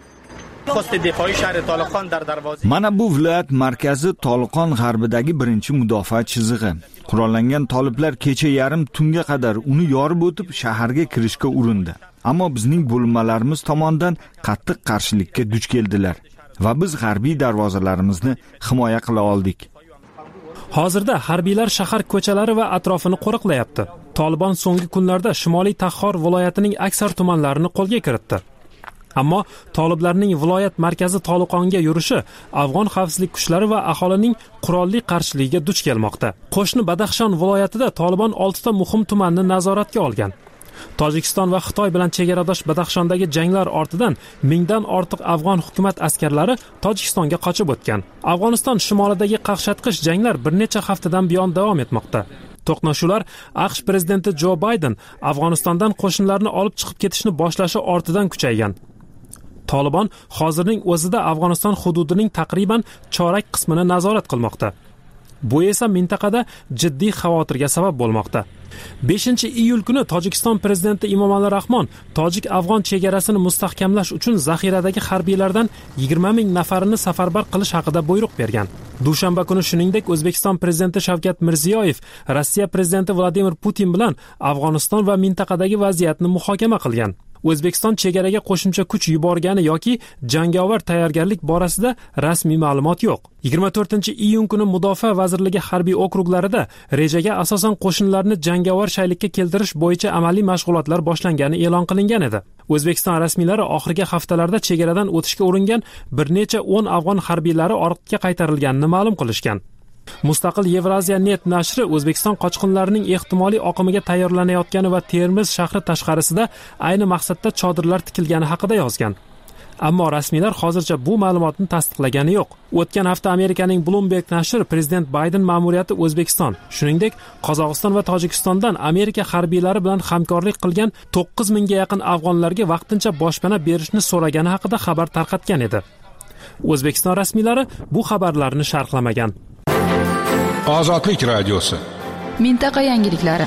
S4: Mana bu viloyat markazi Toliqon g'arbidagi birinchi mudofaa chizig'i. Qurollangan toliblar kecha yarim tunga qadar uni yorib o'tib shaharga kirishga urindi. Ammo bizning bo'linmalarimiz tomonidan qattiq qarshilikka duch keldilar va biz g'arbiy darvozalarimizni himoya qila oldik.
S14: Hozirda harbiylar shahar ko'chalari va atrofini qo'riqlayapti. Tolibon so'nggi kunlarda Shimoliy Taxor viloyatining aksar tumanlarini qo'lga kiritdi. Ammo toliblarning viloyat markazi Toliqonga yurishi afg'on xavfsizlik kuchlari va aholining qurolli qarshiligiga duch kelmoqda. Qo'shni Badaxshon viloyatida Tolibon 6 ta muhim tumanni nazoratga olgan. Tojikiston va Xitoy bilan chegaradosh Badaxshondagi janglar ortidan mingdan ortiq afg'on hukumat askarlari Tojikistonga qochib o'tgan. Afg'oniston shimolidagi qaqshatqich janglar bir necha haftadan buyon davom etmoqda. To'qnashuvlar AQSh prezidenti Jo Bayden Afg'onistondan qo'shinlarni olib chiqib ketishni boshlashi ortidan kuchaygan. Tolibon hozirning o'zida Afg'oniston hududining taqriban chorak qismini nazorat qilmoqda. Bu esa mintaqada jiddiy xavotirga sabab bo'lmoqda. 5-iyul kuni Tojikiston prezidenti Emomali Rahmon tojik-afg'on chegarasini mustahkamlash uchun zaxiradagi harbiylardan 20 ming nafarini safarbar qilish haqida buyruq bergan. Dushanba kuni shuningdek O'zbekiston prezidenti Shavkat Mirziyoyev Rossiya prezidenti Vladimir Putin bilan Afg'oniston va mintaqadagi vaziyatni muhokama qilgan. O'zbekiston chegaraga qo'shimcha kuch yuborgani yoki jangovar tayyorgarlik borasida rasmiy ma'lumot yo'q. 24-iyun kuni Mudofaa vazirligi harbiy okruglarida rejaga asosan qo'shinlarni jangovar shaylikka keltirish bo'yicha amaliy mashg'ulotlar boshlangani e'lon qilingan edi. O'zbekiston rasmiylari oxirgi haftalarda chegaradan o'tishga uringan bir necha 10 afg'on harbiylari ortga qaytarilganini ma'lum qilishgan. Mustaqil Yevraziya net nashri O'zbekiston qochqinlarining ehtimoliy oqimiga tayyorlanayotgani va Termiz shahri tashqarisida ayni maqsadda chodirlar tikilgani haqida yozgan. Ammo rasmiylar hozircha bu ma'lumotni tasdiqlagani yo'q. O'tgan hafta Amerikaning Bloomberg nashri prezident Bayden ma'muriyati O'zbekiston, shuningdek Qozog'iston va Tojikistondan Amerika harbiylari bilan hamkorlik qilgan 9000 ga yaqin afg'onlarga vaqtincha boshpana berishni so'ragani haqida xabar tarqatgan edi. O'zbekiston rasmiylari bu xabarlarni sharhlamagan.
S6: Ozodlik radiosi.
S2: Mintaqa yangiliklari.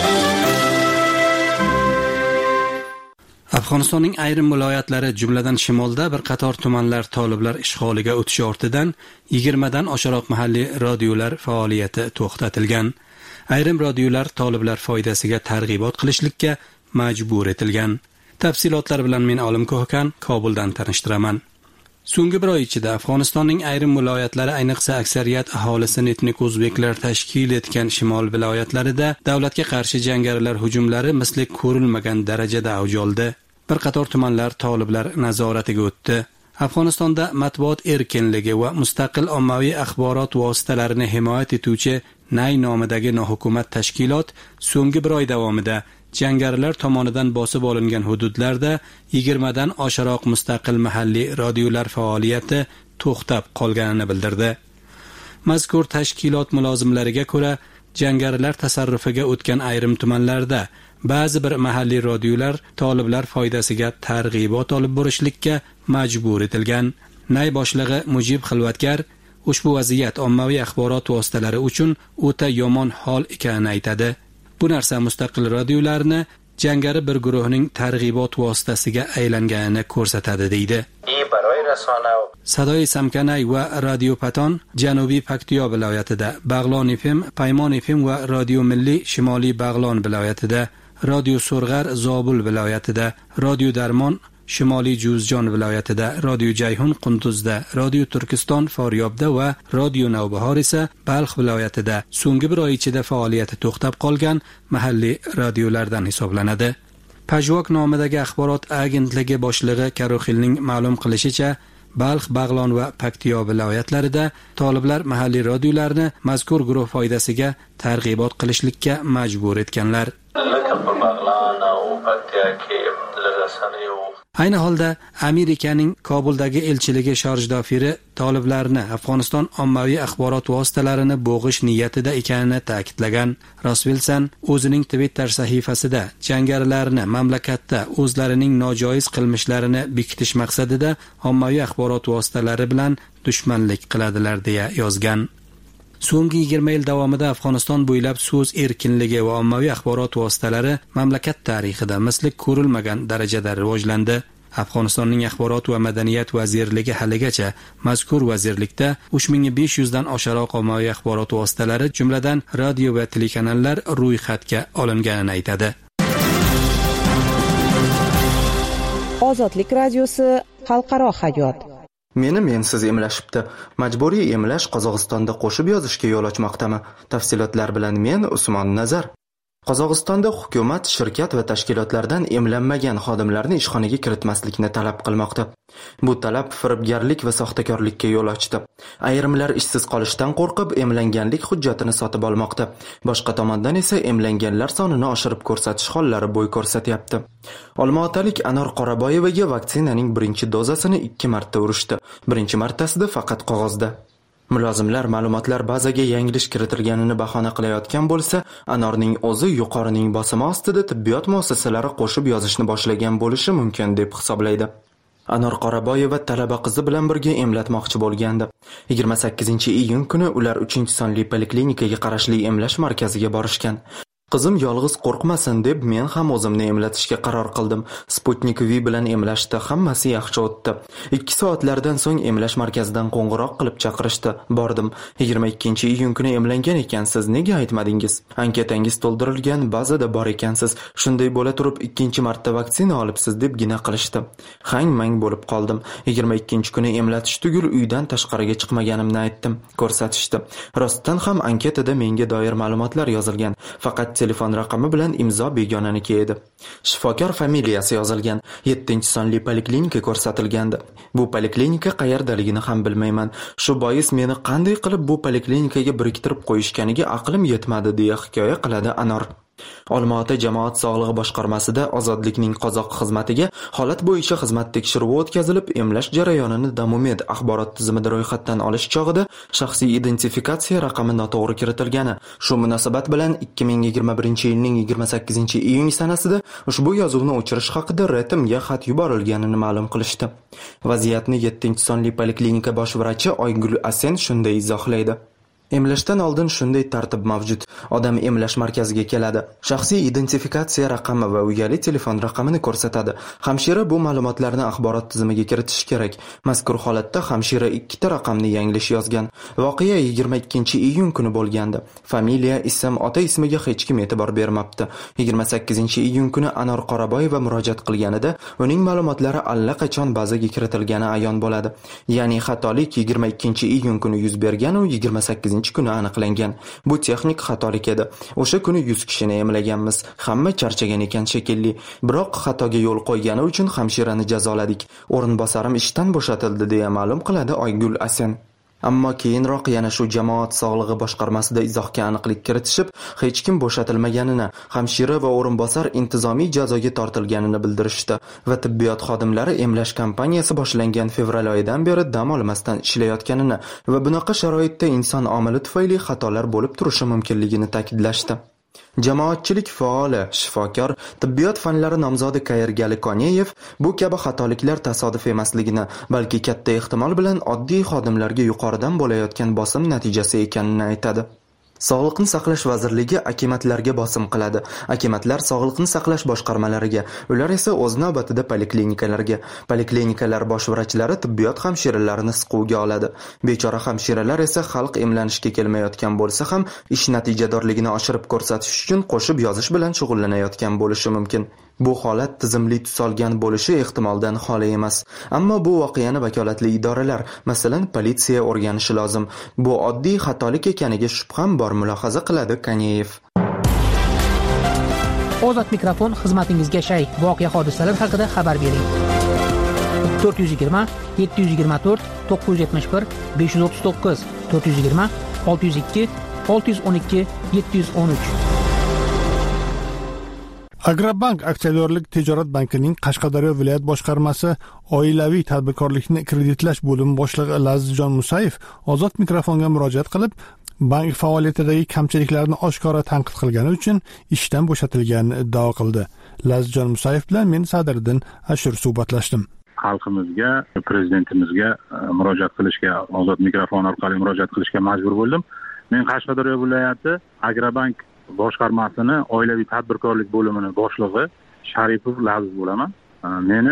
S15: Afg'onistonning ayrim viloyatlari, jumladan shimolda bir qator tumanlar toliblar ishg'oliga o'tishi ortidan 20 dan oshiqroq mahalliy radiolar faoliyati to'xtatilgan. Ayrim radiolar toliblar foydasiga targ'ibot qilishlikka majbur etilgan. Tafsilotlar bilan men Olim Ko'hkan Kobuldan tanishtiraman. So'nggi bir oy ichida Afg'onistonning ayrim viloyatlari, ayniqsa aksariyat aholisini etnik o'zbeklar tashkil etgan shimol viloyatlarida davlatga qarshi jangarilar hujumlari misli ko'rilmagan darajada avj oldi. Bir qator tumanlar toliblar nazoratiga o'tdi. Afg'onistonda matbuot erkinligi va mustaqil ommaviy axborot vositalarini himoya etuvchi NAY nomidagi nohukumat tashkilot so'nggi bir oy davomida jangarilar tomonidan bosib olingan hududlarda 20 dan oshiqroq mustaqil mahalliy radiolar faoliyati to'xtab qolganini bildirdi. Mazkur tashkilot mulozimlariga ko'ra, jangarilar tasarrufiga o'tgan ayrim tumanlarda ba'zi bir mahalliy radiolar toliblar foydasiga targ'ibot olib borishlikka majbur etilgan. NAY boshlig'i Mujib Xilvatkar ushbu vaziyat ommaviy axborot vositalari uchun o'ta yomon hol ekanini aytadi. Bu narsa mustaqil radiolarni jangari bir guruhning targ'ibot vositasiga aylanganini ko'rsatadi deydi. Sadoy Samkanay va Radio Paton Janubiy Paktiyo viloyatida, Bag'lon FM, Paymon FM va Radio Milliy Shimoliy Bag'lon viloyatida, Radio So'rg'ar Zobul viloyatida, Radio Darmon Shimoliy Juzjon viloyatida, Radio Jayhun Qunduzda, Radio Turkiston Faryobda va Radio Navbahor esa Balx viloyatida so'nggi bir oy ichida faoliyati to'xtab qolgan mahalliy radiolardan hisoblanadi. Pajvok nomidagi axborot agentligi boshlig'i Karuxilning ma'lum qilishicha, Balx, Bag'lon va Paktiyo viloyatlarida toliblar mahalliy radiolarni mazkur guruh foydasiga targ'ibot qilishlikka majbur etganlar. Ayni holda Amerikaning Kobuldagi elchiligi Sharjdofiri toliblarni Afg'oniston ommaviy axborot vositalarini bo'g'ish niyatida ekanini ta'kidlagan. Ross Wilson o'zining Twitter sahifasida jangarilarni mamlakatda o'zlarining nojoiz qilmishlarini bekitish maqsadida ommaviy axborot vositalari bilan dushmanlik qiladilar deya yozgan. So'nggi 20 yil davomida Afg'oniston bo'ylab so'z erkinligi va ommaviy axborot vositalari mamlakat tarixida misli ko'rilmagan darajada rivojlandi. Afg'onistonning axborot va madaniyat vazirligi haligacha mazkur vazirlikda 3500 dan oshiqroq ommaviy axborot vositalari, jumladan radio va telekanallar ro'yxatga olinganini aytadi.
S16: Ozodlik radiosi xalqaro hayot.
S7: Meni mensiz emlashibdi. Majburiy emlash Qozog'istonda qo'shib yozishga yo'l ochmoqdami? Tafsilotlar bilan men Usmon Nazar. Qozog'istonda hukumat shirkat va tashkilotlardan emlanmagan xodimlarni ishxonaga kiritmaslikni talab qilmoqda. Bu talab firibgarlik va soxtakorlikka yo'l ochdi. Ayrimlar ishsiz qolishdan qo'rqib emlanganlik hujjatini sotib olmoqda. Boshqa tomondan esa emlanganlar sonini oshirib ko'rsatish hollari bo'y ko'rsatyapti. Olmaotalik Anor Qoraboyevaga vaksinaning birinchi dozasini 2 marta urishdi. Birinchi martasida faqat qog'ozda. Mulozimlar ma'lumotlar bazaga yanglish kiritilganini bahona qilayotgan bo'lsa, Anorning o'zi yuqorining bosimi ostida tibbiyot muassasalari qo'shib yozishni boshlagan bo'lishi mumkin deb hisoblaydi. Anor Qoraboyeva talaba qizi bilan birga emlatmoqchi bo'lgandi. 28-iyun kuni ular 3-sonli poliklinikaga qarashli emlash markaziga borishgan. Qizim yolg'iz qo'rqmasin deb men ham o'zimni emlatishga qaror qildim. Sputnik V bilan emlashdi, hammasi yaxshi o'tdi. 2 soatlardan so'ng emlash markazidan qo'ng'iroq qilib chaqirishdi. Bordim. 22-iyun kuni emlangan ekansiz, nega aytmadingiz? Anketangiz to'ldirilgan, bazada bor ekansiz. Shunday bo'la turib 2-marta vaksina olibsiz debgina qilishdi. Hang-mang bo'lib qoldim. 22-kuni emlatish tugul uydan tashqariga chiqmaganimni aytdim. Ko'rsatishdi. Rostdan ham anketada menga doir ma'lumotlar yozilgan. Faqat telefon raqami bilan imzo begonaniki edi. Shifokor familiyasi yozilgan. 7-sonli poliklinika ko'rsatilgandi. Bu poliklinika qayerdaligini ham bilmayman. Shu bois meni qanday qilib bu poliklinikaga biriktirib qo'yishganiga aqlim yetmadi deya hikoya qiladi Anor. Olmaota jamoat sog'lig'i boshqarmasida Ozodlikning qozoq xizmatiga holat bo'yicha xizmat tekshiruvi o'tkazilib, emlash jarayonini Damumed axborot tizimida ro'yxatdan olish chog'ida shaxsiy identifikatsiya raqami noto'g'ri kiritilgani. Shu munosabat bilan 2021-yilning 28-iyun sanasida ushbu yozuvni o'chirish haqida RTMga xat yuborilganini ma'lum qilishdi. Vaziyatni 7-sonli poliklinika bosh vrachi Oygul Asen shunday izohlaydi. Emlashdan oldin shunday tartib mavjud. Odam emlash markaziga keladi. Shaxsiy identifikatsiya raqami va uyali telefon raqamini ko'rsatadi. Hamshira bu ma'lumotlarni axborot tizimiga kiritish kerak. Mazkur holatda hamshira 2 ta raqamni yanglish yozgan. Voqea 22-iyun kuni bo'lgandi. Familiya, ism, ota ismiga hech kim e'tibor bermabdi. 28-iyun kuni Anor Qoraboyeva murojaat qilganida uning ma'lumotlari allaqachon bazaga kiritilgani ayon bo'ladi. Ya'ni xatolik 22-iyun kuni yuz bergan u 28 kuni aniqlangan. Bu texnik xatolik edi. O'sha kuni 100 kishini emlaganmiz. Hamma charchagan ekan shekilli. Biroq xatoga yo'l qo'ygani uchun hamshirani jazoladik. O'rinbosarim ishdan bo'shatildi deya ma'lum qiladi Oygul Asen. Ammo keyinroq yana shu jamoat sog'lig'i boshqarmasida izohga aniqlik kiritishib, hech kim bo'shatilmaganini, hamshira va o'rinbosar intizomiy jazoga tortilganini bildirishdi va tibbiyot xodimlari emlash kampaniyasi boshlangan fevral oyidan beri dam olmasdan ishlayotganini va bunaqa sharoitda inson omili tufayli xatolar bo'lib turishi mumkinligini ta'kidlashdi. Jamoatchilik faoli, shifokor, tibbiyot fanlari nomzodi Qayergali Koneyev bu kabi xatoliklar tasodif emasligini, balki katta ehtimol bilan oddiy xodimlarga yuqoridan bo'layotgan bosim natijasi ekanini aytadi. Sog'liqni saqlash vazirligi akimatlarga bosim qiladi. Akimatlar sog'liqni saqlash boshqarmalariga, ular esa o'z navbatida poliklinikalarga. Poliklinikalar bosh vrachlari tibbiyot hamshiralarini siquvga oladi. Bechora hamshiralar esa xalq emlanishga kelmayotgan bo'lsa ham ish natijadorligini oshirib ko'rsatish uchun qo'shib yozish bilan shug'ullanayotgan bo'lishi mumkin. Bu holat tizimli tus olgan bo'lishi ehtimoldan xoli emas. Ammo bu voqeani vakolatli idoralar, masalan, politsiya o'rganishi lozim. Bu oddiy xatolik ekaniga shubham bor, mulohaza qiladi Kaneyev.
S5: Ozod mikrofon xizmatingizga shay. Voqea hodisalar haqida xabar bering. 420 724 971 539 420 602 612 713.
S1: Agrobank aksiyadorlik tijorat bankining Qashqadaryo viloyat boshqarmasi oilaviy tadbirkorlikni kreditlash bo'limi boshlig'i Lazizjon Musayev ozod mikrofonga murojaat qilib, bank faoliyatidagi kamchiliklarni oshkora tanqid qilgani uchun ishdan bo'shatilganini iddao qildi. Lazizjon Musayev bilan men Sadriddin Ashur suhbatlashdim.
S17: Xalqimizga, prezidentimizga murojaat qilishga, ozod mikrofon orqali murojaat qilishga majbur bo'ldim. Men Qashqadaryo viloyati Agrobank boshqarmasini oilaviy tadbirkorlik bo'limining boshlig'i Sharipov Laziz bo'laman. Meni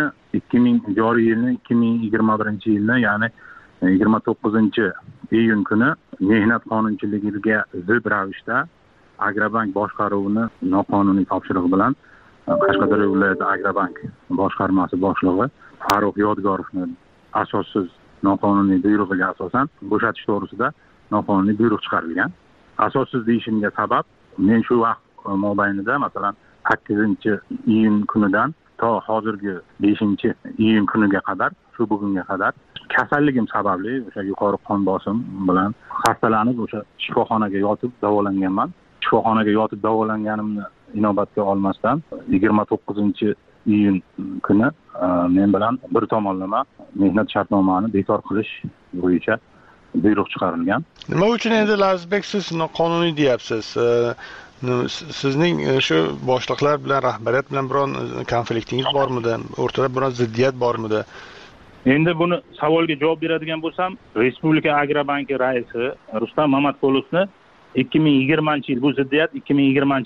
S17: 2021-yilni, ya'ni 29-iyun kuni mehnat qonunchiligiga zid ravishda Agrobank boshqaruvini noqonuniy topshiriq bilan Qashqadaryo viloyati Agrobank boshqarmasi boshlig'i Farruh Yodgorovni asossiz noqonuniy buyrug'iga asosan bo'shatish to'g'risida noqonuniy buyruq chiqarilgan. Asossiz deyishimga sabab, men shu vaqt mobaynida, masalan, 8-iyun kunidan to hozirgi 5-iyun kuniga qadar, shu bugunga qadar kasalligim sababli o'sha yuqori qon bosim bilan xastalanib o'sha shifoxonaga yotib davolanganman. Shifoxonaga yotib davolanganimni inobatga olmasdan 29-iyun kuni men bilan bir tomonlama mehnat shartnomani bekor qilish bo'yicha buyruq chiqarilgan.
S1: Nima uchun endi Lazizbek siz noqonuniy deyapsiz? Sizning shu boshliqlar bilan, rahbariyat bilan biron konfliktingiz bormidi? O'rtada biron ziddiyat bormidi?
S17: Endi buni savolga javob beradigan bo'lsam, Respublika Agrobanki raisi Rustam Mamatqulovni 2020-yil, bu ziddiyat 2020-yil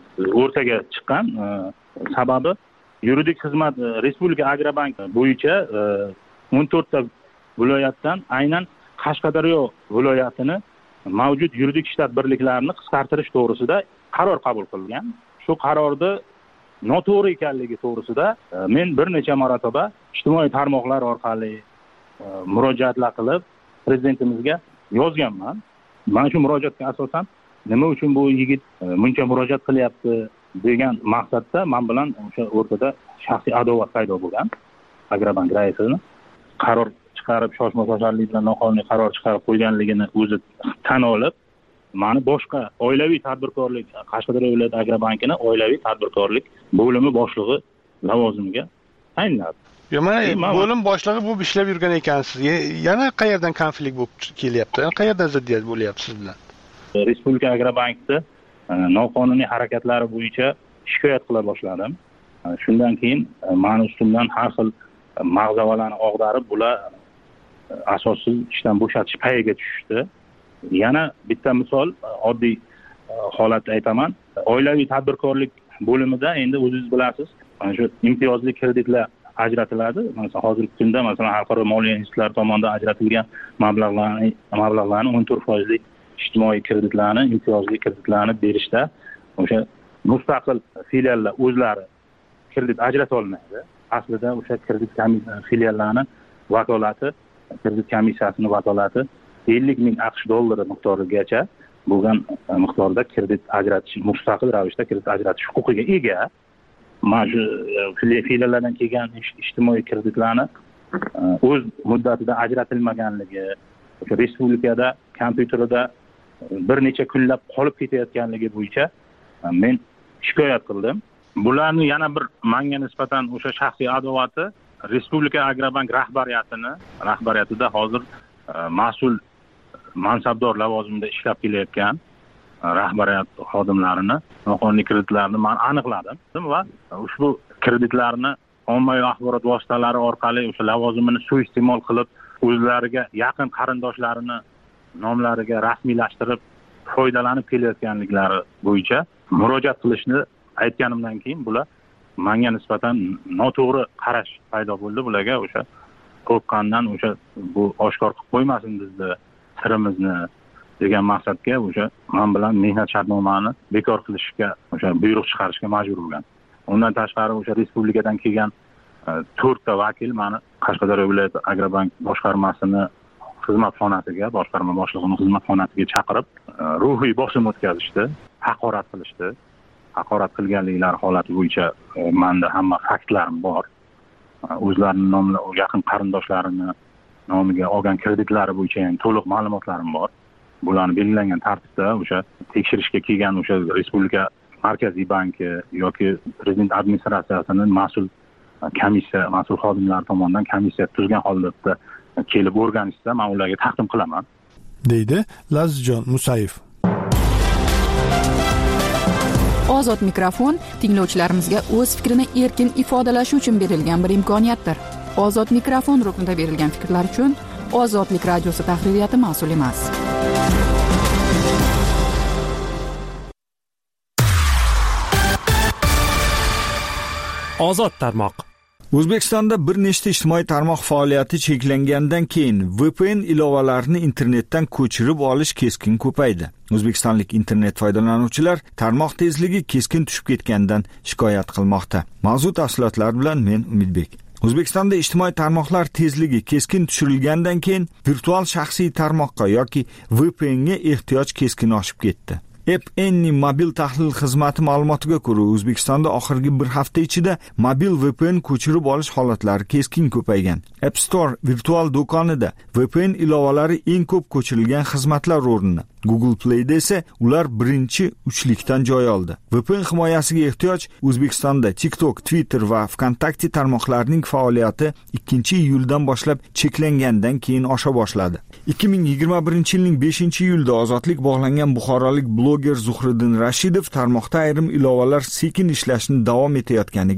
S17: o'rtaga chiqqan. Sababi yuridik xizmat Respublika Agrobank bo'yicha 14 ta viloyatdan aynan Qashqadaryo viloyatini mavjud yuridik shtat birliklarini qisqartirish to'g'risida qaror qabul qilgan. Shu qarorda noto'g'ri ekanligi to'g'risida men bir necha marotaba ijtimoiy tarmoqlar orqali murojaatlar qilib prezidentimizga yozganman. Mana shu murojaatga asosan nima uchun bu yigit buncha murojaat qilyapti degan maqsadda men bilan o'sha o'rtada shaxsiy adovat paydo bo'lgan. Agrobank raisini qaror chiqarib shoshma-shosharlik bilan noqonuniy qaror chiqarib qo'yganligini o'zi tan olib, meni boshqa oilaviy tadbirkorlik Qashqadaryo viloyat Agrobankini oilaviy tadbirkorlik bo'limi boshlig'i lavozimiga tayinladi.
S1: Mana bo'lim boshlig'i bo'lib ishlab yurgan ekansiz. Yana qayerdan konflikt bo'lib kelyapti? Qayerdan ziddiyat bo'lyapti siz bilan?
S17: Respublika Agrobankda noqonuniy harakatlari bo'yicha shikoyat qila boshladim. Shundan keyin meni ustimdan har xil mag'zavalarni og'darib, bular asossiz ishdan bo'shatish payiga tushdi. Yana bitta misol, oddiy holat aytaman. Oilaviy tadbirkorlik bo'limida endi o'zingiz bilasiz, mana shu imtiyozli kreditlar ajratiladi. Masalan, hozirgi kunda masalan xalqaro moliya institutlari tomonidan ajratilgan mablag'larni 14% ijtimoiy kreditlarni, imtiyozli kreditlarni berishda o'sha mustaqil filiallar o'zlari kredit ajrata olmaydi. Aslida o'sha kredit filiallarning vakolati, kredit komissiyasining vakolati 50 ming AQSh dollari miqdorigacha bo'lgan miqdorda kredit ajratish, mustaqil ravishda kredit ajratish huquqiga ega. Mana shu filiallardan kelgan ijtimoiy kreditlarni o'z muddatida ajratilmaganligi, o'sha respublikada kompyuterida bir necha kunlab qolib ketayotganligi bo'yicha men shikoyat qildim. Bularni yana bir menga nisbatan o'sha shaxsiy adovati Respublika Agrobank rahbariyatida hozir mas'ul mansabdor lavozimida ishlab kelayotgan rahbariyat xodimlarini noqonuniy kreditlarni men aniqladim va ushbu kreditlarni ommaviy axborot vositalari orqali o'sha lavozimini suiiste'mol qilib o'zlariga yaqin qarindoshlarini nomlariga rasmiylashtirib foydalanib kelayotganliklari bo'yicha murojaat qilishni aytganimdan keyin bular menga nisbatan noto'g'ri qarash paydo bo'ldi. Bularga o'sha qo'rqqandan o'sha bu oshkor qilib qo'ymasin bizni sirimizni degan maqsadga o'sha men bilan mehnat shartnomani bekor qilishga o'sha buyruq chiqarishga majbur bo'lgan. Undan tashqari o'sha respublikadan kelgan 4 ta vakil meni Qashqadaryo viloyat Agrobank boshqarmasini xizmat xonasiga, boshqarma boshlig'ining xizmat xonasiga chaqirib, ruhiy bosim o'tkazishdi, haqorat qilishdi. Haqorat qilganliklari holati bo'yicha menda hamma faktlarim bor. O'zlarining nomlari, yaqin qarindoshlarini nomiga olgan kreditlari bo'yicha ham to'liq ma'lumotlarim bor. Bularni belgilangan tartibda o'sha tekshirishga kelgan o'sha Respublika Markaziy banki yoki prezident administratsiyasining mas'ul komissiya, mas'ul xodimlari tomonidan komissiya tuzgan holatda kelib o'rganishsa, men ularga taqdim qilaman,
S1: deydi Lazizjon Musayev.
S2: Ozod mikrofon tinglovchilarimizga o'z fikrini erkin ifodalashi uchun berilgan bir imkoniyatdir. Ozod mikrofon ruknida berilgan fikrlar uchun Ozodlik radiosi tahririyati mas'ul emas.
S14: Ozod tarmoq.
S4: O'zbekistonda bir nechta ijtimoiy tarmoq faoliyati cheklangandan keyin VPN ilovalarini internetdan ko'chirib olish keskin ko'paydi. O'zbekistonlik internet foydalanuvchilar tarmoq tezligi keskin tushib ketgandan shikoyat qilmoqda. Mavzu tafsilotlari bilan men Umidbek. O'zbekistonda ijtimoiy tarmoqlar tezligi keskin tushirilgandan keyin virtual shaxsiy tarmoqqa yoki VPN ga ehtiyoj keskin oshib ketdi. AppN'ning mobil tahlil xizmati ma'lumotiga ko'ra, O'zbekistonda oxirgi bir hafta ichida mobil VPN ko'chirib olish holatlari keskin ko'paygan. App Store virtual do'konida VPN ilovalari eng ko'p ko'chirilgan xizmatlar o'rnini, Google Play'da esa ular birinchi uchlikdan joy oldi. VPN himoyasiga ehtiyoj O'zbekistonda TikTok, Twitter va VKontakte tarmoqlarining faoliyati 2-iyuldan boshlab cheklangandan keyin osha boshladi. 2021-yilning 5-iyulda ozodlik bog'langan buxorolik bloger Zuhriddin Rashidov tarmoqda ayrim ilovalar sekin ishlashni davom etayotganiga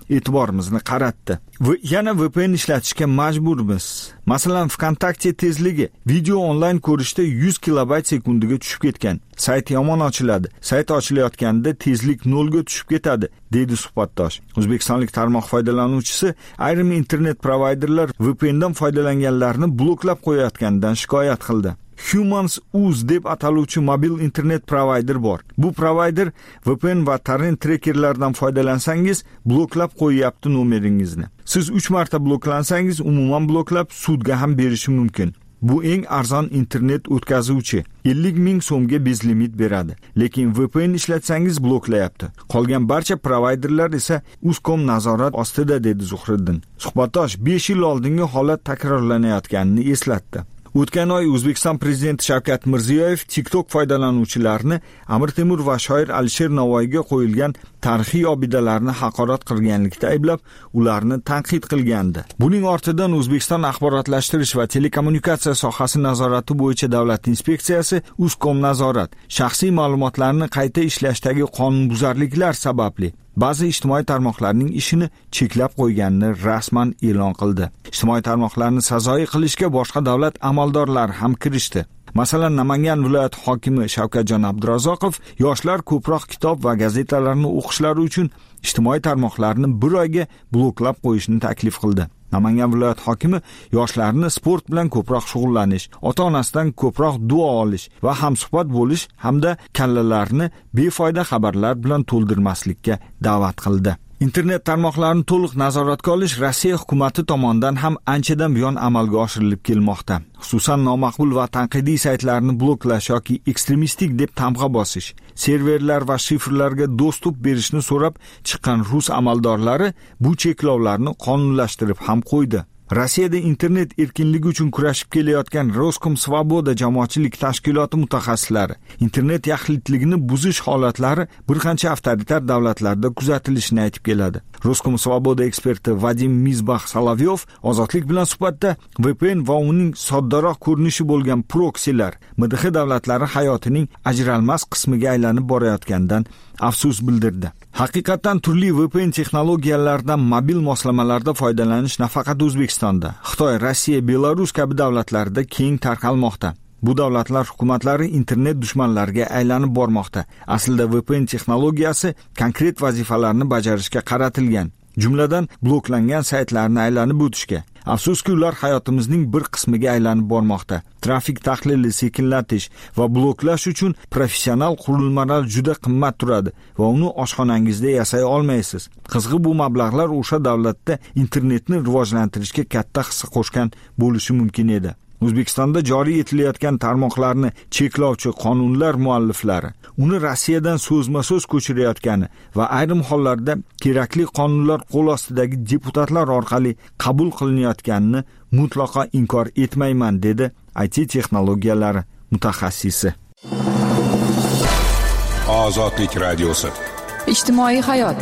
S4: e'tiborimizni qaratdi. Yana VPN ishlatishga majburmiz. Masalan, VKontakte tezligi video onlayn ko'rishda 100 kilobayt sekundiga tushib ketgan. Sayt yomon ochiladi. Sayt ochilayotganda tezlik 0 ga tushib ketadi, deydi suhbatdosh. O'zbekistonlik tarmoq foydalanuvchisi ayrim internet provayderlar VPNdan foydalanganlarni bloklab qo'yayotganidan shikoyat qildi. Humans.uz deb ataluvchi mobil internet provayder bor. Bu provayder VPN va torrent trekerlardan foydalansangiz bloklab qo'yyapti nomeringizni. Siz 3 marta bloklansangiz umuman bloklab sudga ham berishi mumkin. Bu eng arzon internet o'tkazuvchi. 50 ming so'mga bezlimit beradi. Lekin VPN ishlatsangiz bloklayapti. Qolgan barcha provayderlar esa Uzcom nazorat ostida, dedi Zuhriddin. Suhbatdosh 5 yil oldingi holat takrorlanayotganini eslatdi. O'tgan oy O'zbekiston prezidenti Shavkat Mirziyoyev TikTok foydalanuvchilarini Amir Temur va shoir Alisher Navoiyga qo'yilgan tarixiy obidalarni haqorat qilganlikda ayblab, ularni tanqid qilgandi. Buning ortidan O'zbekiston axborotlashtirish va telekommunikatsiya sohasi nazorati bo'yicha davlat inspeksiyasi Uzcom nazorat shaxsiy ma'lumotlarni qayta ishlashdagi qonunbuzarliklar sababli ba'zi ijtimoiy tarmoqlarning ishini cheklab qo'yganini rasman e'lon qildi. Ijtimoiy tarmoqlarni sazoyi qilishga boshqa davlat amaldorlari ham kirishdi. Masalan, Namangan viloyati hokimi Shavkatjon Abdurazzoqov yoshlar ko'proq kitob va gazetalarni o'qishlari uchun ijtimoiy tarmoqlarni 1 oyga bloklab qo'yishni taklif qildi. Namangan viloyat hokimi yoshlarni sport bilan ko'proq shug'ullanish, ota-onasidan ko'proq duo olish va hamsuhbat bo'lish hamda kallalarni befoyda xabarlar bilan to'ldirmaslikka da'vat qildi. Internet tarmoqlarini to'liq nazoratga olish Rossiya hukumatı tomonidan ham anchadan buyon amalga oshirilib kelmoqda. Xususan, nomaqbul va tanqidiy saytlarni bloklash yoki ekstremistik deb tamg'a bosish, serverlar va shifrlarga dostуп berishni so'rab chiqqan rus amaldorlari bu cheklovlarni qonunlashtirib ham qo'ydi. Rossiyada internet erkinligi uchun kurashib kelayotgan Roskomsvoboda jamoatchilik tashkiloti mutaxassislari internet yaxlitligini buzish holatlari bir qancha avtoritar davlatlarda kuzatilishini aytib keladi. Roskomsvoboda eksperti Vadim Mizbax Solovyov ozodlik bilan suhbatda VPN va uning soddaroq ko'rinishi bo'lgan proksilar MDH davlatlari hayotining ajralmas qismiga aylanib borayotganidan afsus bildirdi. Haqiqatan turli VPN texnologiyalaridan mobil moslamalarda foydalanish nafaqat O'zbekistonda, Xitoy, Rossiya, Belarus kabi davlatlarda keng tarqalmoqda. Bu davlatlar hukumatlari internet dushmanlariga aylanib bormoqda. Aslida VPN texnologiyasi konkret vazifalarni bajarishga qaratilgan, jumladan bloklangan saytlarni aylanib o'tishga. Afsuski, ular hayotimizning bir qismiga aylanib bormoqda. Trafik tahlili sekinlatish va bloklash uchun professional qurilmalar juda qimmat turadi va uni oshxonangizda yasay olmaysiz. Qizg'i bu mablag'lar o'sha davlatda internetni rivojlantirishga katta hissa qo'shgan bo'lishi mumkin edi. O'zbekistonda joriy etilayotgan tarmoqlarni cheklovchi qonunlar mualliflari uni Rossiyadan so'zma-so'z ko'chirayotgani va ayrim hollarda kerakli qonunlar qo'l ostidagi deputatlar orqali qabul qilinayotganini mutlaqo inkor etmayman, dedi IT texnologiyalari mutaxassisi.
S6: Ozodlik radiosi.
S2: Ijtimoiy hayot.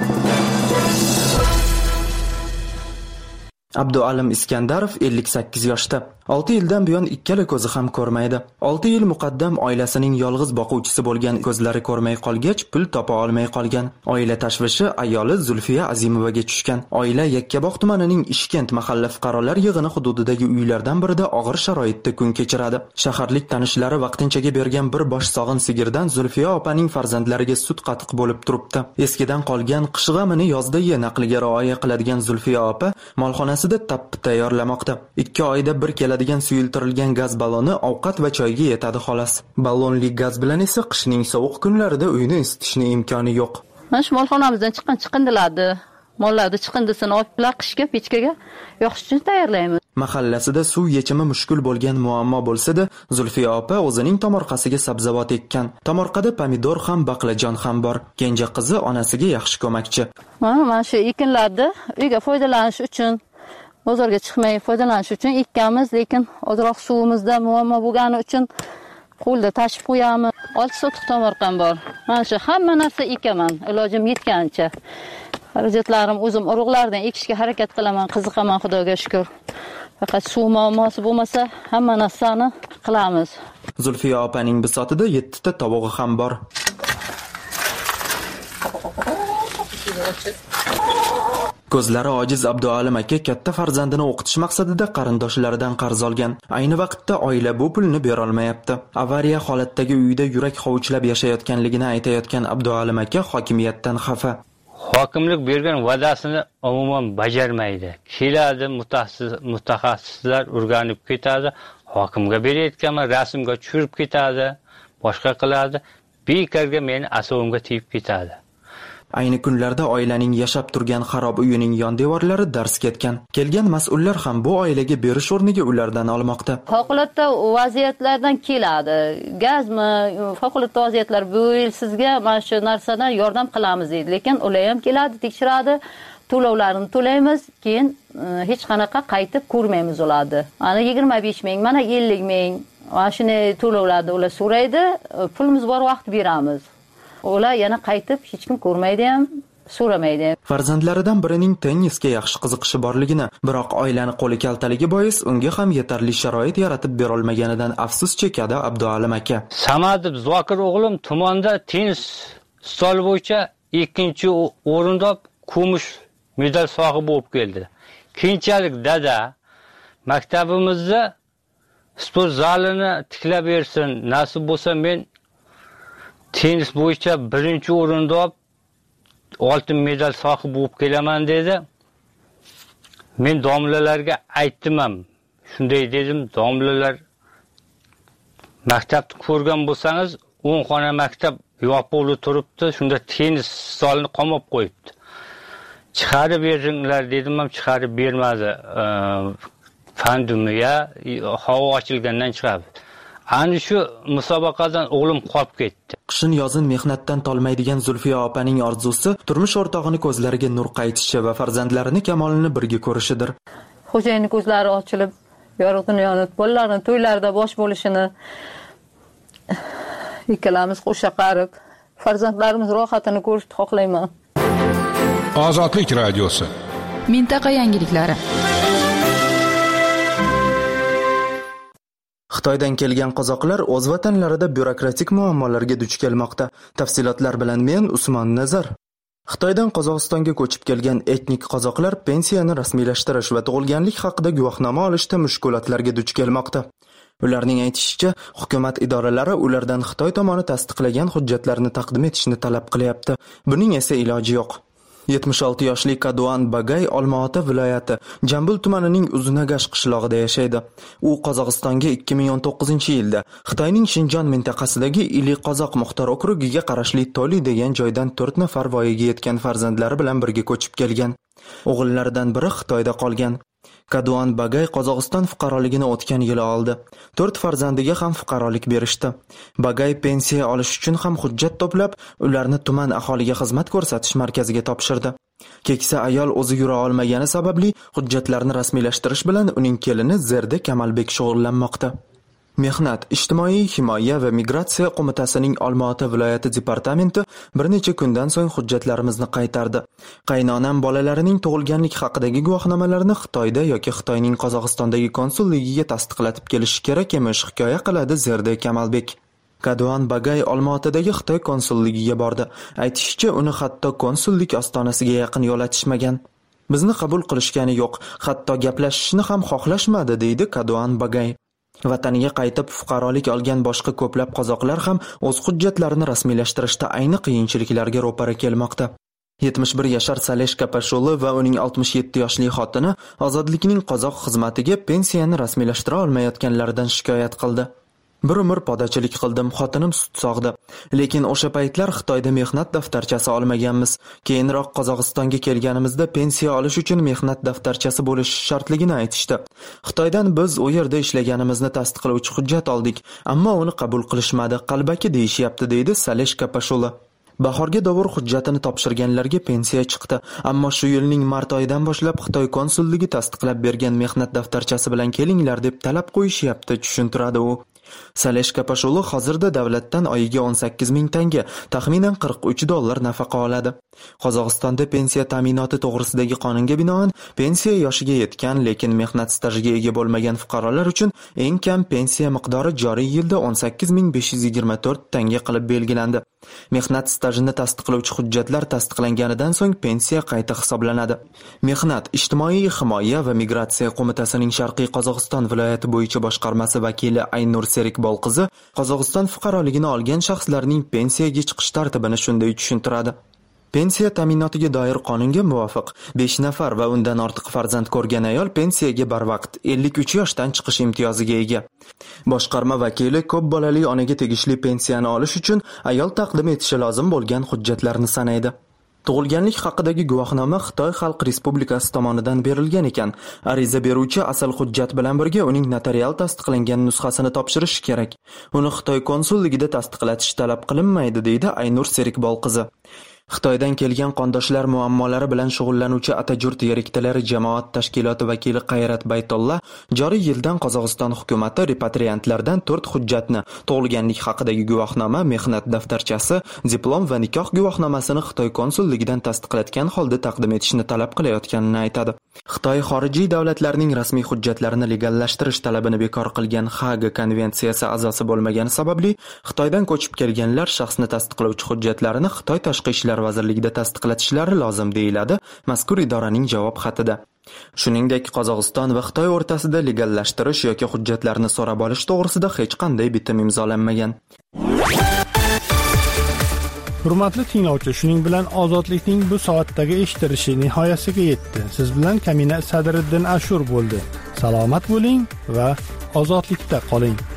S7: Abdualim Iskandarov 58 yoshda. 6 yildan buyon ikkala ko'zi ham ko'rmaydi. 6 yil muqaddam oilasining yolg'iz boquvchisi bo'lgan ko'zlari ko'rmay qolgach, pul topa olmay qolgan. Oila tashvishi ayoli Zulfiya Azimovaga tushgan. Oila Yakkabog' tumanining Ishkent mahalla fuqarolar yig'ini hududidagi uylardan birida og'ir sharoitda kun kechiradi. Shaharlik tanishlari vaqtinchaga bergan bir bosh sog'in sigirdan Zulfiya opaning farzandlariga sut qatiq bo'lib turibdi. Eskidan qolgan qish g'amini yozda ye naqliga rioya qiladigan Zulfiya opa molxonasida tappi tayyorlamoqda. 2 oyda bir keladigan suyultirilgan gaz balloni ovqat va choyga yetadi xolos. Ballonli gaz bilan esa qishning sovuq kunlarida uyni isitishning imkoni yo'q.
S18: Mana shu molxonamizdan chiqqan chiqindilarni, mollarni chiqindisini olib qishga pechkaga yoqish uchun tayyorlaymiz.
S7: Mahallasida suv yechimi mushkul bo'lgan muammo bo'lsa-da, Zulfiya opa o'zining tomorqasiga sabzavot ekkan. Tomorqada pomidor ham, baqlajon ham bor. Kenja qizi onasiga yaxshi ko'makchi.
S18: Mana shu ekinlarni uyga foydalanish uchun, bozorga chiqmay foydalanish uchun ekkanmiz, lekin ozroq suvimizda muammo bo'lgani uchun qo'lda tashib qo'yamiz. 6 sotix tomorqam bor. Mana shu hamma narsa ekaman, ilojim yetganicha. Xarajatlarim o'zim urug'lardan ekishga harakat qilaman, qiziqaman, Xudoga shukr. Faqat suv muammosi bo'lmasa, hamma narsani qilamiz.
S7: Zulfiya opaning bisotida 7 ta tovug'i ham bor. Ko'zlari ojiz Abdualim aka katta farzandini o'qitish maqsadida qarindoshlaridan qarz olgan. Ayni vaqtda oila bu pulni bera olmayapti. Avariya holatdagi uyida yurak hovuchlab yashayotganligini aytayotgan Abdualim aka hokimiyatdan xafa.
S19: Hokimlik bergan va'dasini umuman bajarmaydi. Keladi mutaxassislar o'rganib ketadi, hokimga berayotganman, rasmga tushirib ketadi, boshqa qiladi. Bekorga meni asabimga tegib ketadi.
S7: Ayni kunlarda oilaning yashab turgan xarob uyining yon devorlari darz ketgan. Kelgan mas'ullar ham bu oilaga berish o'rniga ulardan olmoqda.
S18: Favqulodda vaziyatlardan keladi. Gazmi, favqulodda vaziyatlar bu yil sizga mana shu narsadan yordam qilamiz deydi. Lekin ular ham keladi, tekshiradi, to'lovlarini to'laymiz, keyin hech qanaqa qaytib ko'rmaymiz ularni. Mana 25 ming, mana 50 ming, mana shuni to'lovlarni ular so'raydi, pulimiz bor vaqt beramiz. Ular yana qaytib hech kim ko'rmaydi ham, so'ramaydi.
S7: Farzandlaridan birining tennisga yaxshi qiziqishi borligini, biroq oilani qo'li kaltaligi bois unga ham yetarli sharoit yaratib bera olmaganidan afsus chekadi Abdualim aka.
S19: Samadov Zokir o'g'lim tumonda tennis stoli bo'yicha 2-o'rinda kumush medal sohibi bo'lib keldi. Keyinchalik dada maktabimizda sport zalini tiklab bersin, nasib bo'lsa men tennis bo'yicha 1-o'rinda oltin medal sohibi bo'lib kelaman dedi. Men domlalarga aytdim ham. Shunday dedim, domlalar maktabni ko'rgan bo'lsangiz, 10 xona maktab yopiqli turibdi, shunda tennis stolini qamab qo'yibdi. Chiqarib beringlar dedim ham, chiqarib bermadi. Pandemiya havo ochilgandan chiqadi. Ana shu musobaqadan o'g'lim qolib ketdi.
S7: Qishin yozin mehnatdan tolmaydigan Zulfiya opaning orzusi turmush o'rtog'ini ko'zlariga nur qaytishi va farzandlarini kamolini birga ko'rishidir.
S18: Xo'jayinning ko'zlari ochilib, yorug' dunyoni, bolalarning to'ylarida bosh bo'lishini, ikkalamiz qo'sha qarib, farzandlarimiz rohatini ko'rishni xohlayman.
S6: Ozodlik radiosi.
S2: Mintaqa yangiliklari.
S7: Xitoydan kelgan qozoqlar o'z vatanlarida byurokratik muammolarga duch kelmoqda. Tafsilotlar bilan men Usmon Nazar. Xitoydan Qozog'istonga ko'chib kelgan etnik qozoqlar pensiyani rasmiylashtirish va tug'ilganlik haqida guvohnoma olishda mushkulotlarga duch kelmoqda. Ularning aytishicha, hukumat idoralari ulardan Xitoy tomoni tasdiqlagan hujjatlarni taqdim etishni talab qilyapti. Buning esa iloji yo'q. 76 yoshli Kaduan Bagay Olmaota viloyati Jambul tumanining Uzunagash qishlog'ida yashaydi. U Qozog'istonga 2019-yilda Xitoyning Shinjon mintaqasidagi Ili Qozoq muxtor okrugiga qarashli Toli degan joydan 4 nafar voyaga yetgan farzandlari bilan birga ko'chib kelgan. O'g'illaridan biri Xitoyda qolgan. Kaduan Bagay Qozog'iston fuqaroligini o'tgan yili oldi. 4 farzandiga ham fuqarolik berishdi. Bagay pensiya olish uchun ham hujjat to'plab, ularni tuman aholiga xizmat ko'rsatish markaziga topshirdi. Keksa ayol o'zi yura olmagani sababli hujjatlarni rasmiylashtirish bilan uning kelini Zerda Kamalbek shug'ullanmoqda. Mehnat, ijtimoiy himoya va migratsiya qo'mitasining Olmaota viloyati departamenti bir necha kundan so'ng hujjatlarimizni qaytardi. Qaynonam bolalarining tug'ilganlik haqidagi guvohnomalarni Xitoyda yoki Xitoyning Qozog'istondagi konsulligiga tasdiqlatib kelishi kerak emish, hikoya qiladi Zerda Kamalbek. Kaduan Bagay Olmaotadagi Xitoy konsulligiga bordi. Aytishicha, uni hatto konsullik ostonasiga yaqin yo'latishmagan. Bizni qabul qilishgani yo'q, hatto gaplashishni ham xohlashmadi, deydi Kaduan Bagay. Vataniga qaytib fuqarolik olgan boshqa ko'plab qozoqlar ham o'z hujjatlarini rasmiylashtirishda ayni qiyinchiliklarga ro'para kelmoqda. 71 yashar Salesh Kapashuli va uning 67 yoshli xotini ozodlikning qozoq xizmatiga pensiyani rasmiylashtira olmayotganlaridan shikoyat qildi. Bir umr podachilik qildim, xotinim sut sog'di. Lekin o'sha paytlar Xitoyda mehnat daftarchasi olmaganmiz. Keyinroq Qozog'istonga kelganimizda pensiya olish uchun mehnat daftarchasi bo'lishi shartligini aytishdi. Xitoydan biz u yerda ishlaganimizni tasdiqlovchi hujjat oldik, ammo uni qabul qilishmadi, qalbaki deyishyapti, deydi Salesh Kapashuli. Bahorga dovur hujjatini topshirganlarga pensiya chiqdi, ammo shu yilning mart oyidan boshlab Xitoy konsulligi tasdiqlab bergan mehnat daftarchasi bilan kelinglar deb talab qo'yishyapti, tushuntiradi u. Salesh Kapashuli hozirda davlatdan oyiga 18 ming tanga, taxminan $43 nafaqa oladi. Qozog'istonda pensiya ta'minoti to'g'risidagi qonunga binoan pensiya yoshiga yetgan, lekin mehnat stajiga ega bo'lmagan fuqarolar uchun eng kam pensiya miqdori joriy yilda 18.524 tanga qilib belgilandi. Mehnat stajini tasdiqlovchi hujjatlar tasdiqlanganidan so'ng pensiya qayta hisoblanadi. Mehnat, ijtimoiy himoya va migratsiya qo'mitasining Sharqiy Qozog'iston viloyati bo'yicha boshqarmasi vakili Aynur Serikbolqizi Qozog'iston fuqaroligini olgan shaxslarning pensiyaga chiqish tartibini shunday tushuntiradi. Pensiya ta'minotiga doir qonunga muvofiq 5 nafar va undan ortiq farzand ko'rgan ayol pensiyaga barvaqt 53 yoshdan chiqish imtiyoziga ega. Boshqarma vakili ko'p bolali onaga tegishli pensiyani olish uchun ayol taqdim etishi lozim bo'lgan hujjatlarni sanaydi. Tug'ilganlik haqidagi guvohnoma Xitoy Xalq Respublikasi tomonidan berilgan ekan. Ariza beruvchi asl hujjat bilan birga uning notarial tasdiqlangan nusxasini topshirishi kerak. Uni Xitoy konsulligida tasdiqlatish talab qilinmaydi, deydi Aynur Serikbolqizi. Xitoydan kelgan qondoshlar muammolari bilan shug'ullanuvchi Atajurt yeriktalari jamoat tashkiloti vakili Qayrat Baytolla joriy yildan Qozog'iston hukumati repatriantlardan 4 hujjatni, tug'ilganlik haqidagi guvohnoma, mehnat daftarchasi, diplom va nikoh guvohnomasini Xitoy konsulligidan tasdiqlatgan holda taqdim etishni talab qilayotganini aytadi. Xitoy xorijiy davlatlarning rasmiy hujjatlarini legallashtirish talabini bekor qilgan Haga konvensiyasi a'zosi bo'lmagani sababli Xitoydan ko'chib kelganlar shaxsni tasdiqlovchi hujjatlarini Xitoy tashqi ishlar vazirligida tasdiqlatishlari lozim deyiladi mazkur idoraning javob xatida. Shuningdek, Qozog'iston va Xitoy o'rtasida legallashtirish yoki hujjatlarni so'rab olish to'g'risida hech qanday bitim imzolanmagan.
S1: Hurmatli tinglovchi, shuning bilan ozodlikning bu soatdagi eshitilishi nihoyasiga yetdi. Siz bilan Kamina Sadriddin Ashur bo'ldi. Salomat bo'ling va ozodlikda qoling.